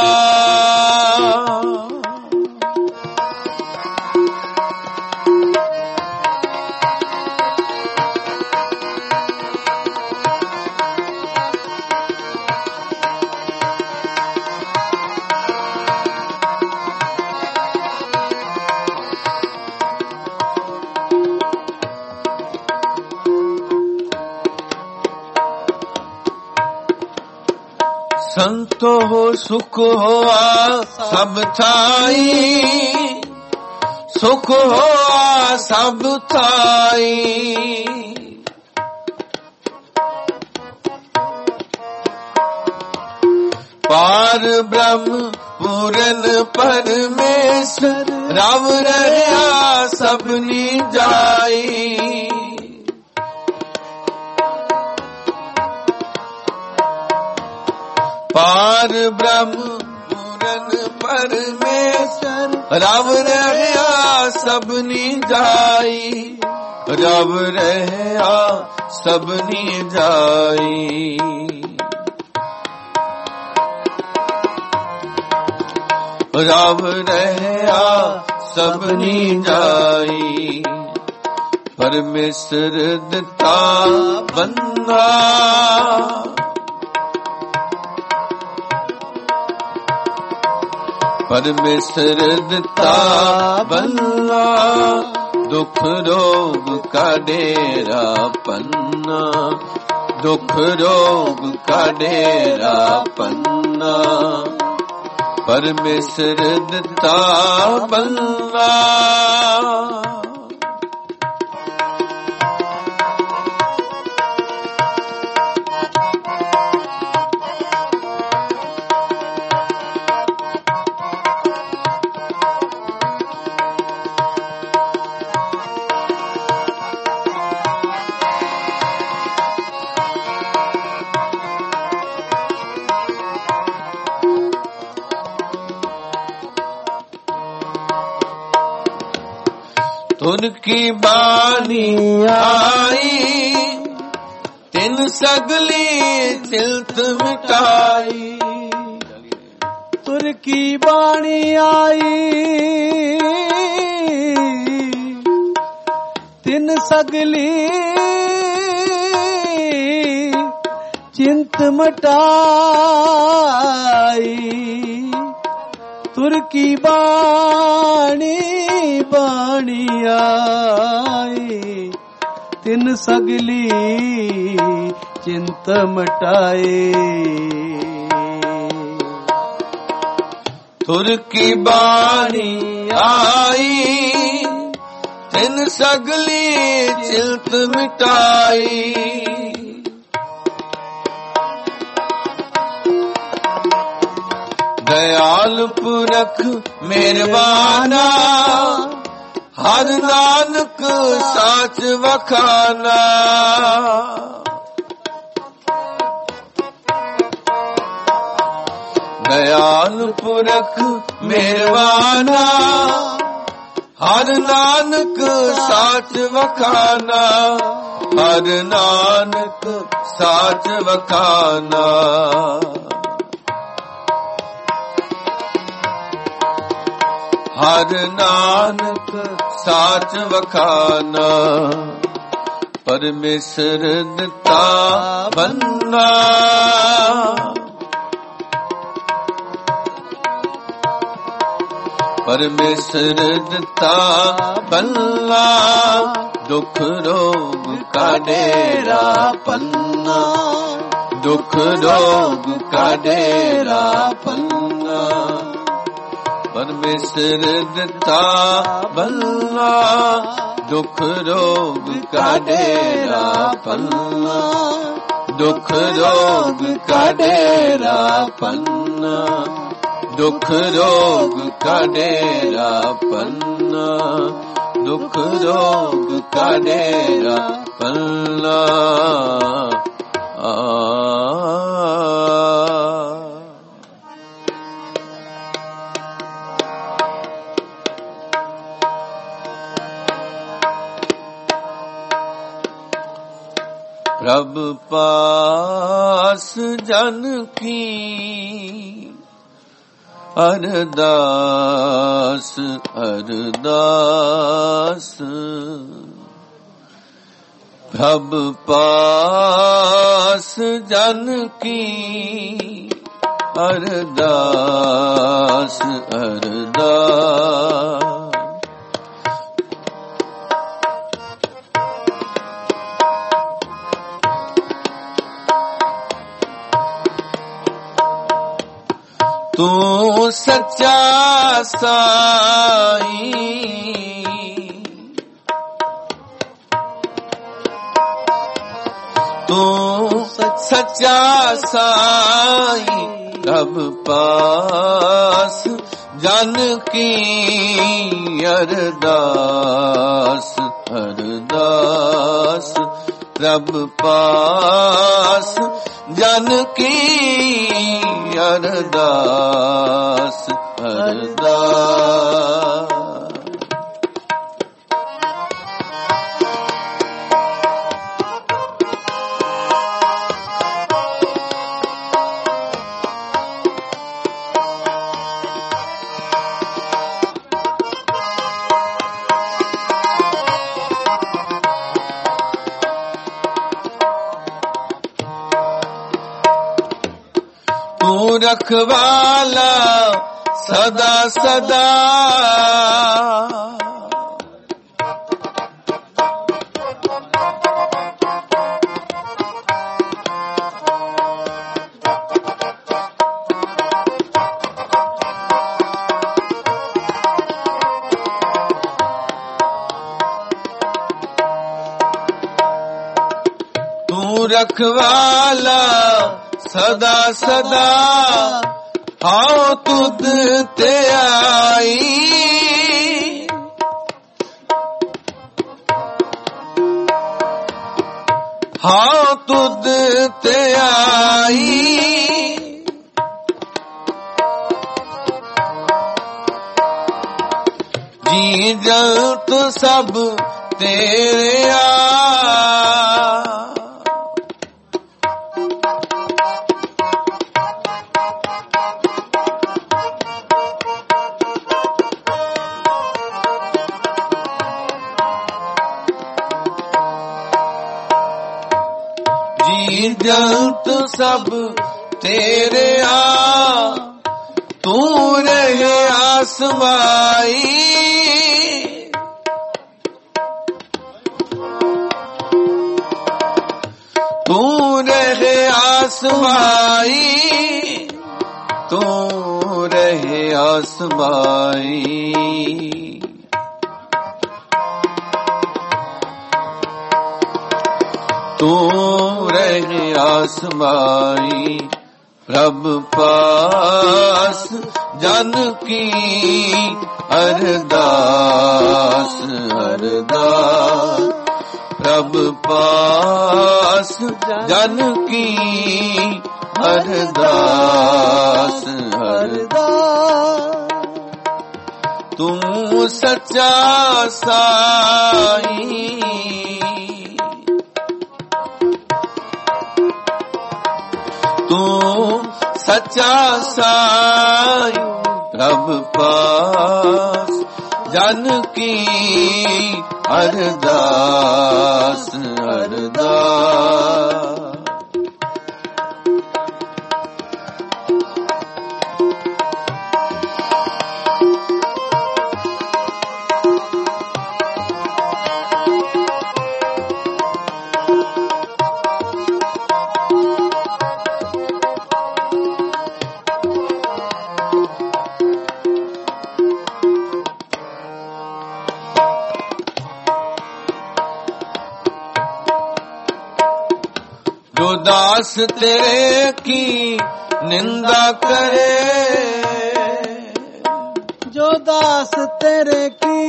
संतो हो सुख होआ सब थाई, सुख होआ सब थाई। पार ब्रह्म पूरन परमेश्वर, रव रहा सबनी जाई। पार ब्रह्म पूरन परमेश्वर, रव रहा सबनी जाई। रव रहा सबनी जाई। रव रहा सबनी जाई। परमेश्वर दिता बन्ना, परमेश्वर दिता बन्ना। दुख रोग का डेरा पन्ना, दुख रोग का डेरा पन्ना। परमेश्वर दिता बन्ना। उनकी बानी आई, तिन सगली चिल्त मिटाई। तुर की बाणी आई, तिन सगली चिंत मटाई। तुर की बाणी बाणी आई, तिन सगली चिंत मटाए। हुर की बाणी आई, तिन सगली चिल्त मिटाई। दयाल पुरख मेहरबाना, हर नानक साच वखाना। दयाल पुरख मेहरबाना, हर नानक साच वखाना। हर नानक साच वखाना। हर नानक साच वखाना। परमेश्वर दिता बन्ना, परमेश्वर दिता बन्ना। दुख रोग का डेरा पन्ना, दुख रोग का डेरा पन्ना। परमेश्वर दिता बन्ना, दुख रोग का डेरा पन्ना। दुख रोग का डेरा पन्ना। दुख रोग का डेरा पन्ना। दुख रोग का डेरा पन्ना। प्रभ पास जन की अरदास अरदास। प्रभ पास जन की अरदास अरदास। तू सच्चा साई, तू सच्चा साई। रब पास जन की अरदास अरदास। रब पास जन की अरदास अरदास। तू रखवाला सदा सदा, तू रखवाला सदा सदा। हाँ तुद ते आई, हाँ तुद ते आई। जी जल्त सब तेरे आ, जल्त सब तेरे आ। तू रहे आसमाई, तू रहे आसमाई। तू रहे ਸਮਾਈ। ਤੂੰ ਰਹਿਆ ਸਮਾਈ ਪ੍ਰਭ ਪਾਸ ਜਨ ਕੀ ਅਰਦਾਸ ਅਰਦਾਸ। ਪ੍ਰਭ ਪਾਸ ਜਨ ਕੀ ਅਰਦਾਸ ਅਰਦਾਸ। ਤੂੰ ਸੱਚਾ ਸਾਈ ਤੂੰ ਸੱਚਾ ਸਾਈ ਪ੍ਰਭ ਪਾਸ ਜਨ ਕੀ ਅਰਦਾਸ ਅਰਦਾਸ। ਜੋ ਦਾਸ ਤੇਰੇ ਕੀ ਨਿੰਦਾ ਕਰੇ ਜੋ ਦਾਸ ਤੇਰੇ ਕੀ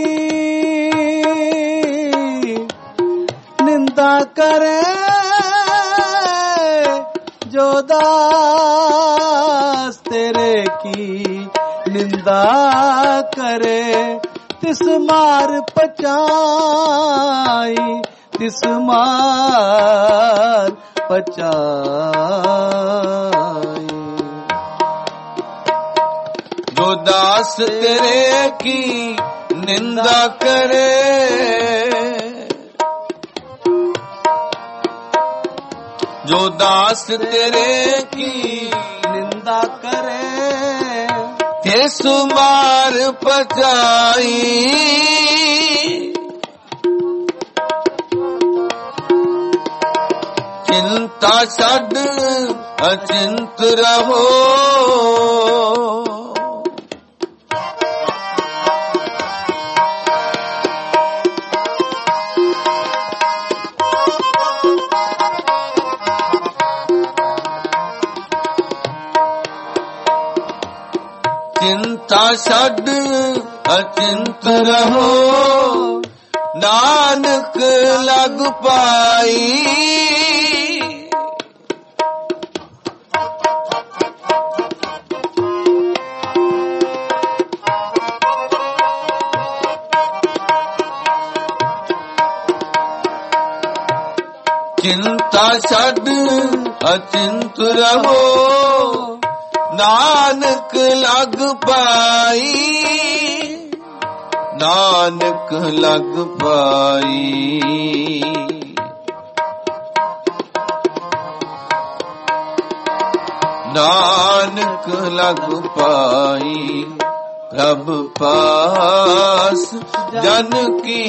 ਨਿੰਦਾ ਕਰੇ ਜੋ ਦਾਸ ਤੇਰੇ ਕੀ ਨਿੰਦਾ ਕਰੇ ਤਿਸ ਮਾਰ ਪਚਾਈ ਤਿਸ ਮਾਰ ਪਚਾਈ। ਜੋ ਦਾਸ ਤੇਰੇ ਕੀ ਨਿੰਦਾ ਕਰੇ ਜੋ ਦਾਸ ਤੇਰੇ ਕੀ ਨਿੰਦਾ ਕਰੇ ਤਿਸ ਮਾਰ ਪਚਾਈ। ਚਿੰਤਾ ਛੱਡ ਅਚਿੰਤ ਰਹੋ ਚਿੰਤਾ ਛੱਡ ਅਚਿੰਤ ਰਹੋ ਨਾਨਕ ਲਗ ਪਾਈ। ਚਿੰਤਾ ਛੱਡ ਅਚਿੰਤ ਰਹੋ ਨਾਨਕ ਲਗ ਪਾਈ ਨਾਨਕ ਲਗ ਪਾਈ। ਨਾਨਕ ਲਗ ਪਾਈ ਪ੍ਰਭ ਪਾਸ ਜਨ ਕੀ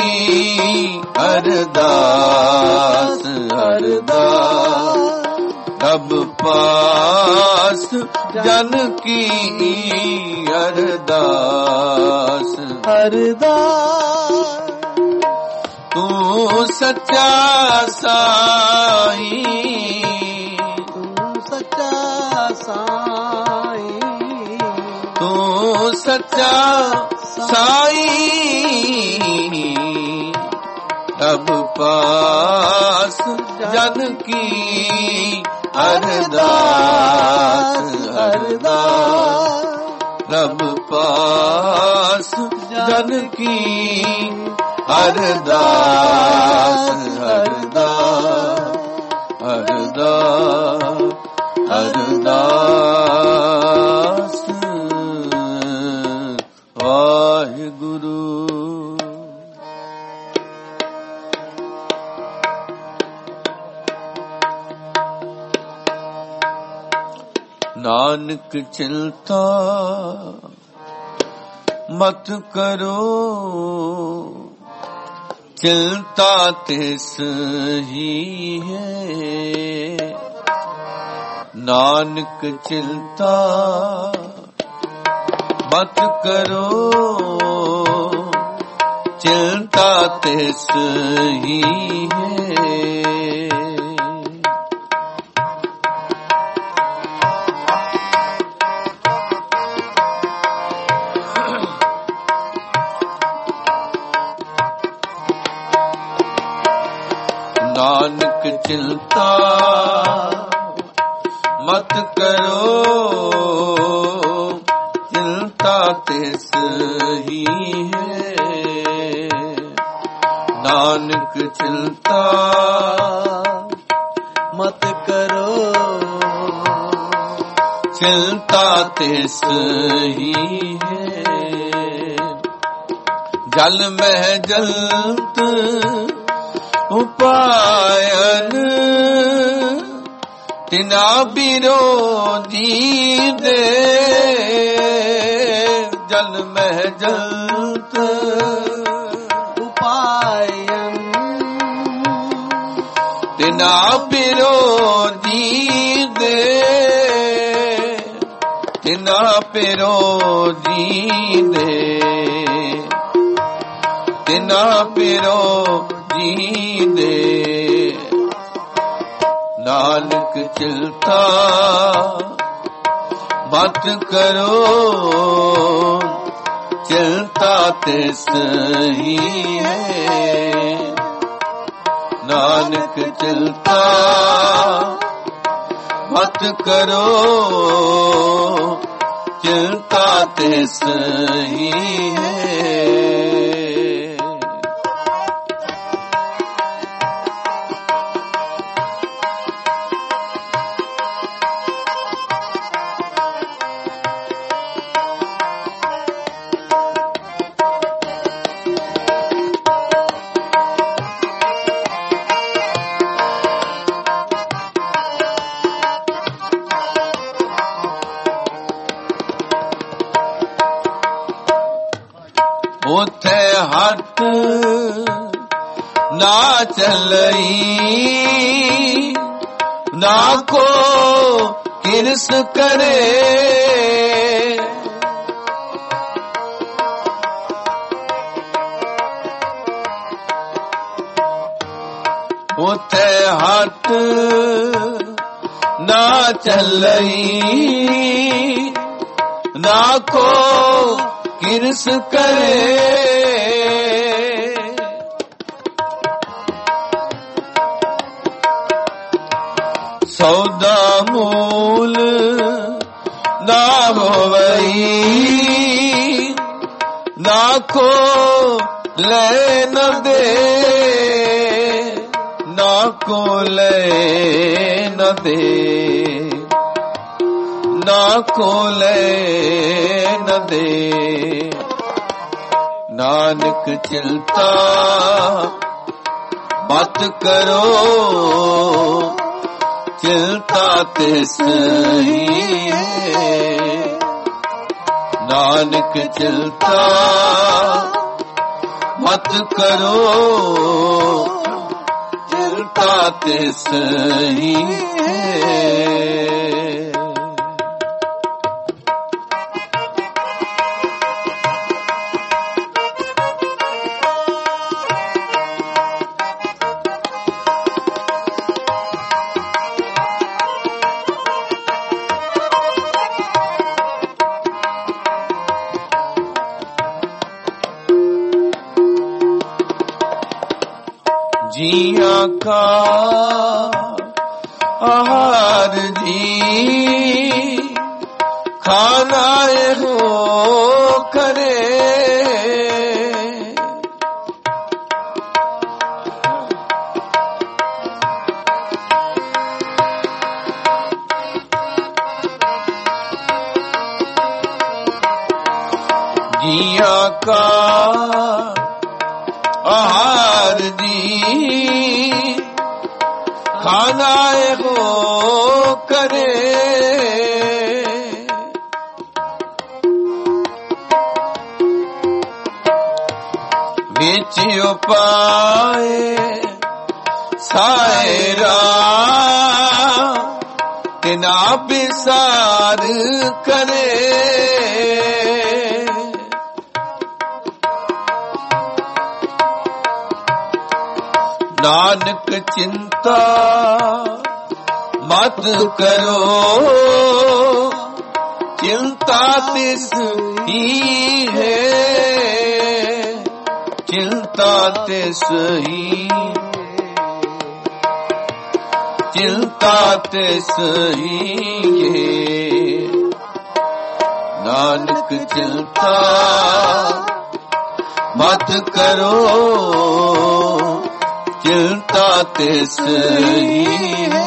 ਅਰਦਾਸ ਅਰਦਾਸ। ਪ੍ਰਭ ਪਾਸ ਜਨ ਕੀ ਅਰਦਾਸ ਅਰਦਾਸ। ਤੂੰ ਸੱਚਾ ਸਾਈ ਤੂੰ ਸੱਚਾ ਸਾਈ ਤੂੰ ਸੱਚਾ ਸਾਈ ਪ੍ਰਭ ਪਾਸ ਜਨ ਕੀ ਅਰਦਾਸ ਅਰਦਾਸ। ਪ੍ਰਭ ਪਾਸ ਜਨ ਕੀ ਅਰਦਾਸ ਅਰਦਾਸ ਅਰਦਾਸ ਅਰਦਾਸ। ਵਾਹਿਗੁਰੂ। ਨਾਨਕ ਚਿੰਤਾ ਮਤ ਕਰੋ ਚਿੰਤਾ ਤਿਸ ਹੀ ਹੈ। ਨਾਨਕ ਚਿੰਤਾ मत करो चिंता तिस ही है। नानक चिंता मत करो चिंता तिस ही है। नानक चिंता मत करो चिंता तिस ही है। जल मह जलत उपायन तिना विरोधी दे। जल मह जलत उपायन तिना विरोधी दे। तिना विरोधी दे तिना विरोधी दे। नानक चिंता मत करो चिंता तिस ही है। नानक चिंता मत करो चिंता तिस ही है। उथे हट ना चलई ना को किरस करे। उथे हट ना चलई ना को किरस करे। सौदा मूल ना होवई ना को ले न दे। ना को ले न दे ना को ले न दे। नानक चिंता मत करो चिंता तिस ही है। नानक चिंता मत करो चिंता तिस ही है। जिया का आहार जी खाना हो करे। जिया का आहार जी खाना हो करे। विच उपाय सायरा तिना बिसार करे। ਨਾਨਕ ਚਿੰਤਾ ਮਤ ਕਰੋ, ਚਿੰਤਾ ਤਿਸ ਹੀ ਹੈ, ਚਿੰਤਾ ਤਿਸ ਹੀ, ਚਿੰਤਾ ਤਿਸ ਹੀ ਹੈ। ਨਾਨਕ ਚਿੰਤਾ ਮਤ ਕਰੋ, ਚਿੰਤਾ ਤਿਸ ਹੀ ਹੈ।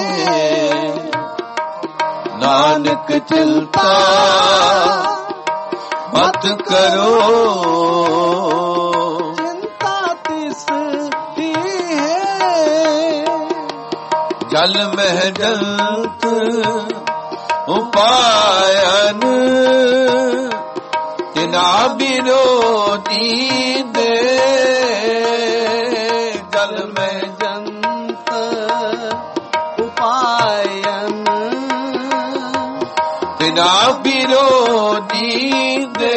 ਨਾਨਕ ਚਿੰਤਾ ਮਤ ਕਰੋ, ਚਿੰਤਾ ਤਿਸ ਹੀ ਹੈ। ਜਲ ਮਹਿ ਜੰਤ ਉਪਾਇਨ, ਤਿਨਾ ਬਿਰੋਧੀ ਦੇ। ਜਲ ਮਹਿ ਜੰਤ ਉਪਾਇਨ, ਤਿਨਾ ਬਿਰੋਧੀ ਦੇ,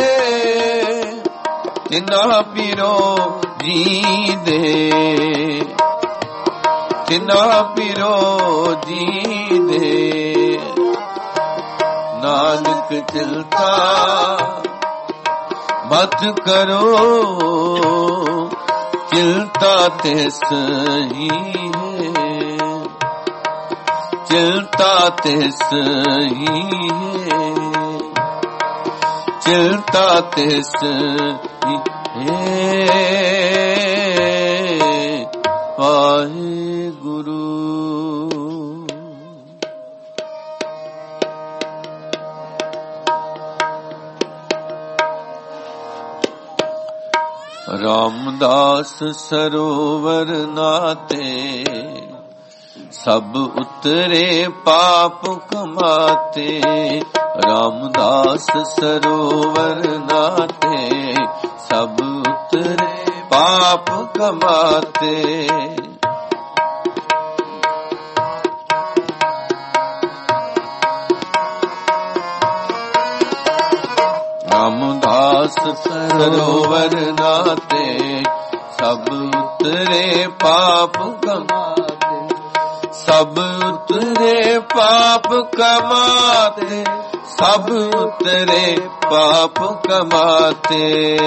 ਤਿਨਾ ਬਿਰੋਧੀ ਦੇ, ਤਿਨਾ ਬਿਰੋਧੀ ਦੇ। ਨਾਨਕ ਚਿੰਤਾ ਮਤ ਕਰੋ, ਚਿੰਤਾ ਤਿਸ ਹੀ ਹੈ, ਚਿੰਤਾ ਤਿਸ ਹੀ ਹੈ, ਚਿੰਤਾ ਤਿਸ ਹੀ ਹੈ। ਵਾਹਿਗੁਰੂ। ਰਾਮਦਾਸ ਸਰੋਵਰ ਨਾਤੇ, ਸਭ ਉਤਰੇ ਪਾਪ ਕਮਾਤੇ। ਰਾਮਦਾਸ ਸਰੋਵਰ ਨਾਤੇ, ਸਭ ਉਤਰੇ ਪਾਪ ਕਮਾਤੇ। ਰਾਮਦਾਸ ਸਰੋਵਰ ਨਾਤੇ, ਸਭ ਉਤਰੇ ਪਾਪ ਕਮਾਤੇ। ਸਭ ਉਤਰੇ ਪਾਪ ਕਮਾਤੇ, ਸਭ ਉਤਰੇ ਪਾਪ ਕਮਾਤੇ।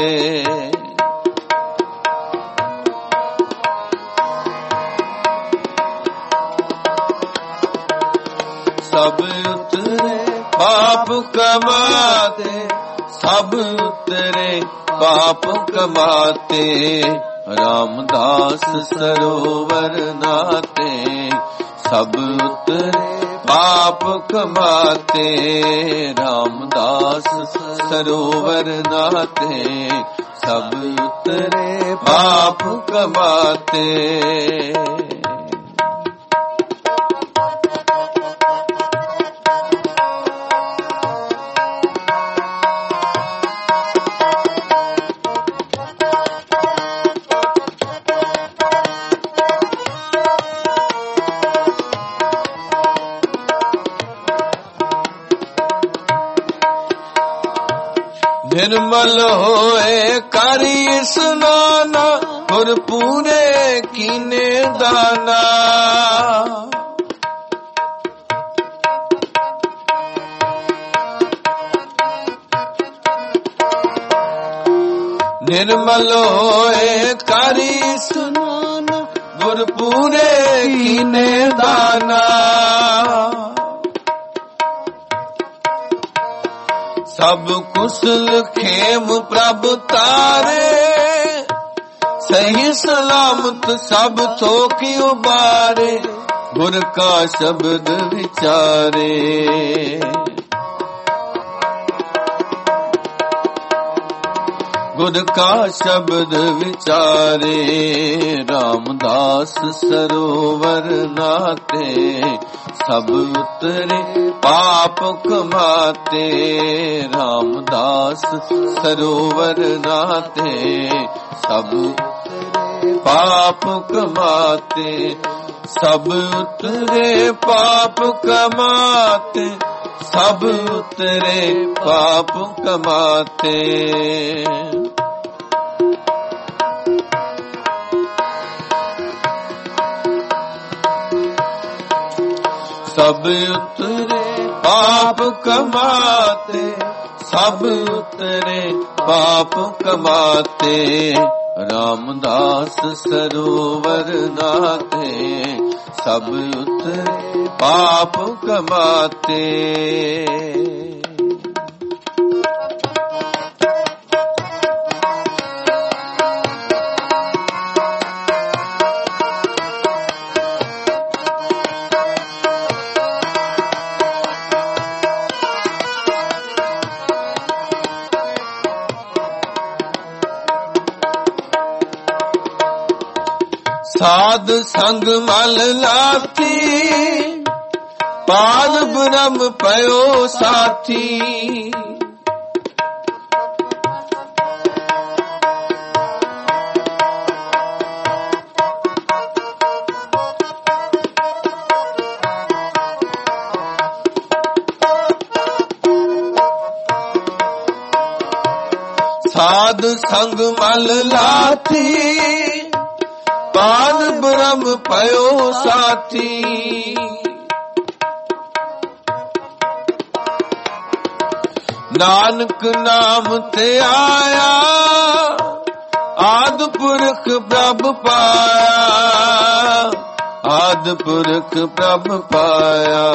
ਸਭ ਉਤਰੇ ਪਾਪ ਕਮਾਤੇ, ਸਭ ਉਤਰੇ ਪਾਪ ਕਮਾਤੇ। ਰਾਮਦਾਸ ਸਰੋਵਰ ਨਾਤੇ, ਸਭ ਉਤਰੇ ਪਾਪ ਕਮਾਤੇ। ਰਾਮਦਾਸ ਸਰੋਵਰ ਨਾਤੇ, ਸਭ ਉਤਰੇ ਪਾਪ ਕਮਾਤੇ। ਨਿਰਮਲ ਹੋਏ ਕਰ ਇਸਨਾਨ, ਗੁਰ ਪੂਰੇ ਕੀਨੇ ਦਾਨਾ। ਨਿਰਮਲ ਹੋਏ ਕਰ ਇਸਨਾਨ, ਗੁਰ ਪੂਰੇ ਕੀਨੇ ਦਾਨਾ। ਸਭ ਕੁਸਲ ਖੇਮ ਪ੍ਰਭ ਤਾਰੇ, ਸਹੀ ਸਲਾਮਤ ਸਭ ਥੋਕ ਉਬਾਰੇ। ਗੁਰ ਕਾ ਸ਼ਬਦ ਵਿਚਾਰੇ, ਗੁਰ ਕਾ ਸ਼ਬਦ ਵਿਚਾਰੇ। ਰਾਮਦਾਸ ਸਰੋਵਰ ਨਾਤੇ, ਸਭ ਉਤਰੇ ਪਾਪ ਕਮਾਤੇ। ਰਾਮਦਾਸ ਸਰੋਵਰ ਨਾਤੇ, ਸਭ ਪਾਪ ਕਮਾਤੇ। ਸਭ ਉਤਰੇ ਪਾਪ ਕਮਾਤੇ, ਸਭ ਉਤਰੇ ਪਾਪ ਕਮਾਤੇ। सब उतरे पाप कमाते, सब उतरे पाप कमाते, रामदास सरोवर नाते, सब उतरे पाप कमाते। साध संग मल लाथी, पाद ब्रह्म पयो साथी, साध संग मल लाथी, पाद ब्रह्म पयो साथी, नानक नाम ते आया, आदि पुरख प्रभ पाया, आदि पुरख प्रभ पाया,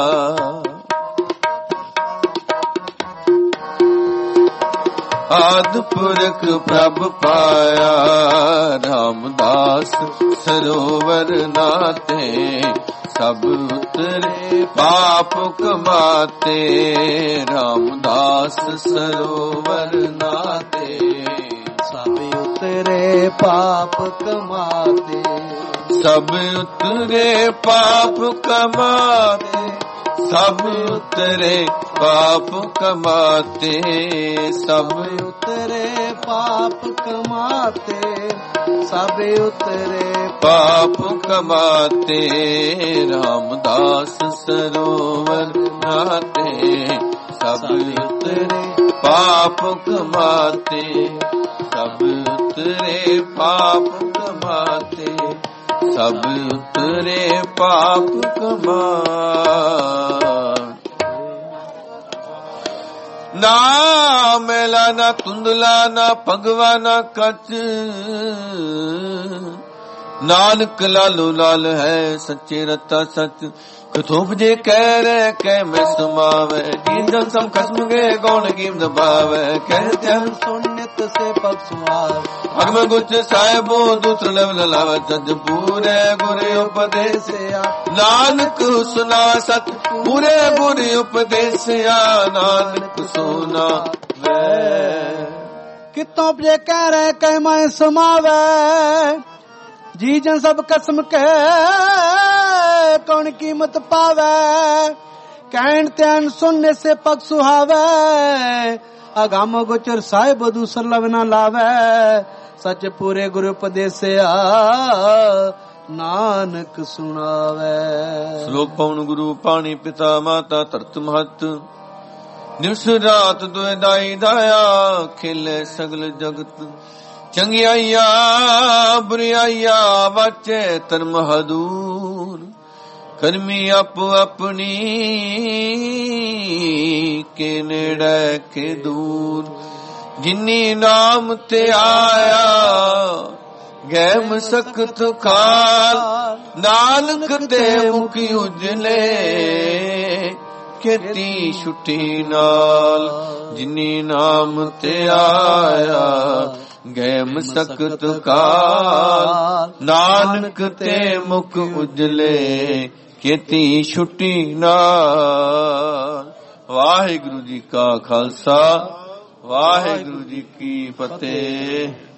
आदि पुरख प्रभ पाया, रामदास सरोवर नाते, सब उतरे पाप कमाते, रामदास सरोवर नाते, सब उतरे पाप कमाते, सब उतरे पाप कमाते, सब उतरे पाप कमाते, सब उतरे पाप कमाते, सब उतरे पाप कमाते, रामदास सरोवर नाते, सब उतरे पाप कमाते, सब उतरे पाप कमाते, सब उतरे पाप कमाते। ना मैला ना तुंदला ना भगवा ना कच, नानक लालो लाल है सच्चे रता सच, कथोप जे कह रहे कह में समावे, जींदन सम खस्म गए कौन कीम दबावे, कहते हम सुनित से पक्षवार, अगम गुच साहिबो दूसर लेवल लावे, जज पूरे गुरे उपदेश, नानक सुना सत पूरे गुरे उपदेश, नानक सुना वे। कितों जे कह रहे कह मैं समावे, जी जन सब कसम के कौन कीमत पावे, कहन त्यान सुनने से पग सुहावे, अगाम गोचर साहिब दूसर लव न लावे, सच पूरे गुरु उपदेश नानक सुनावे। श्लोक पवन गुरु पानी पिता माता धरत महत, निवस रात दुए दाई दाया, खेले सगल जगत, चंगियाइया बुरियाइया वाचे धर्म हदूर, करमी अप अपनी के नेड़े के दूर, जिन्नी नाम ते आया गैम सख्त खाल, नानक ते मुखी उजले खेती छुट्टी नाल, जिन्नी नाम ते आया गैम सख्त काल, नानक ते मुख उजले खेती छुट्टी नाल। वाहिगुरु जी का खालसा, वाहिगुरु जी की फतेह।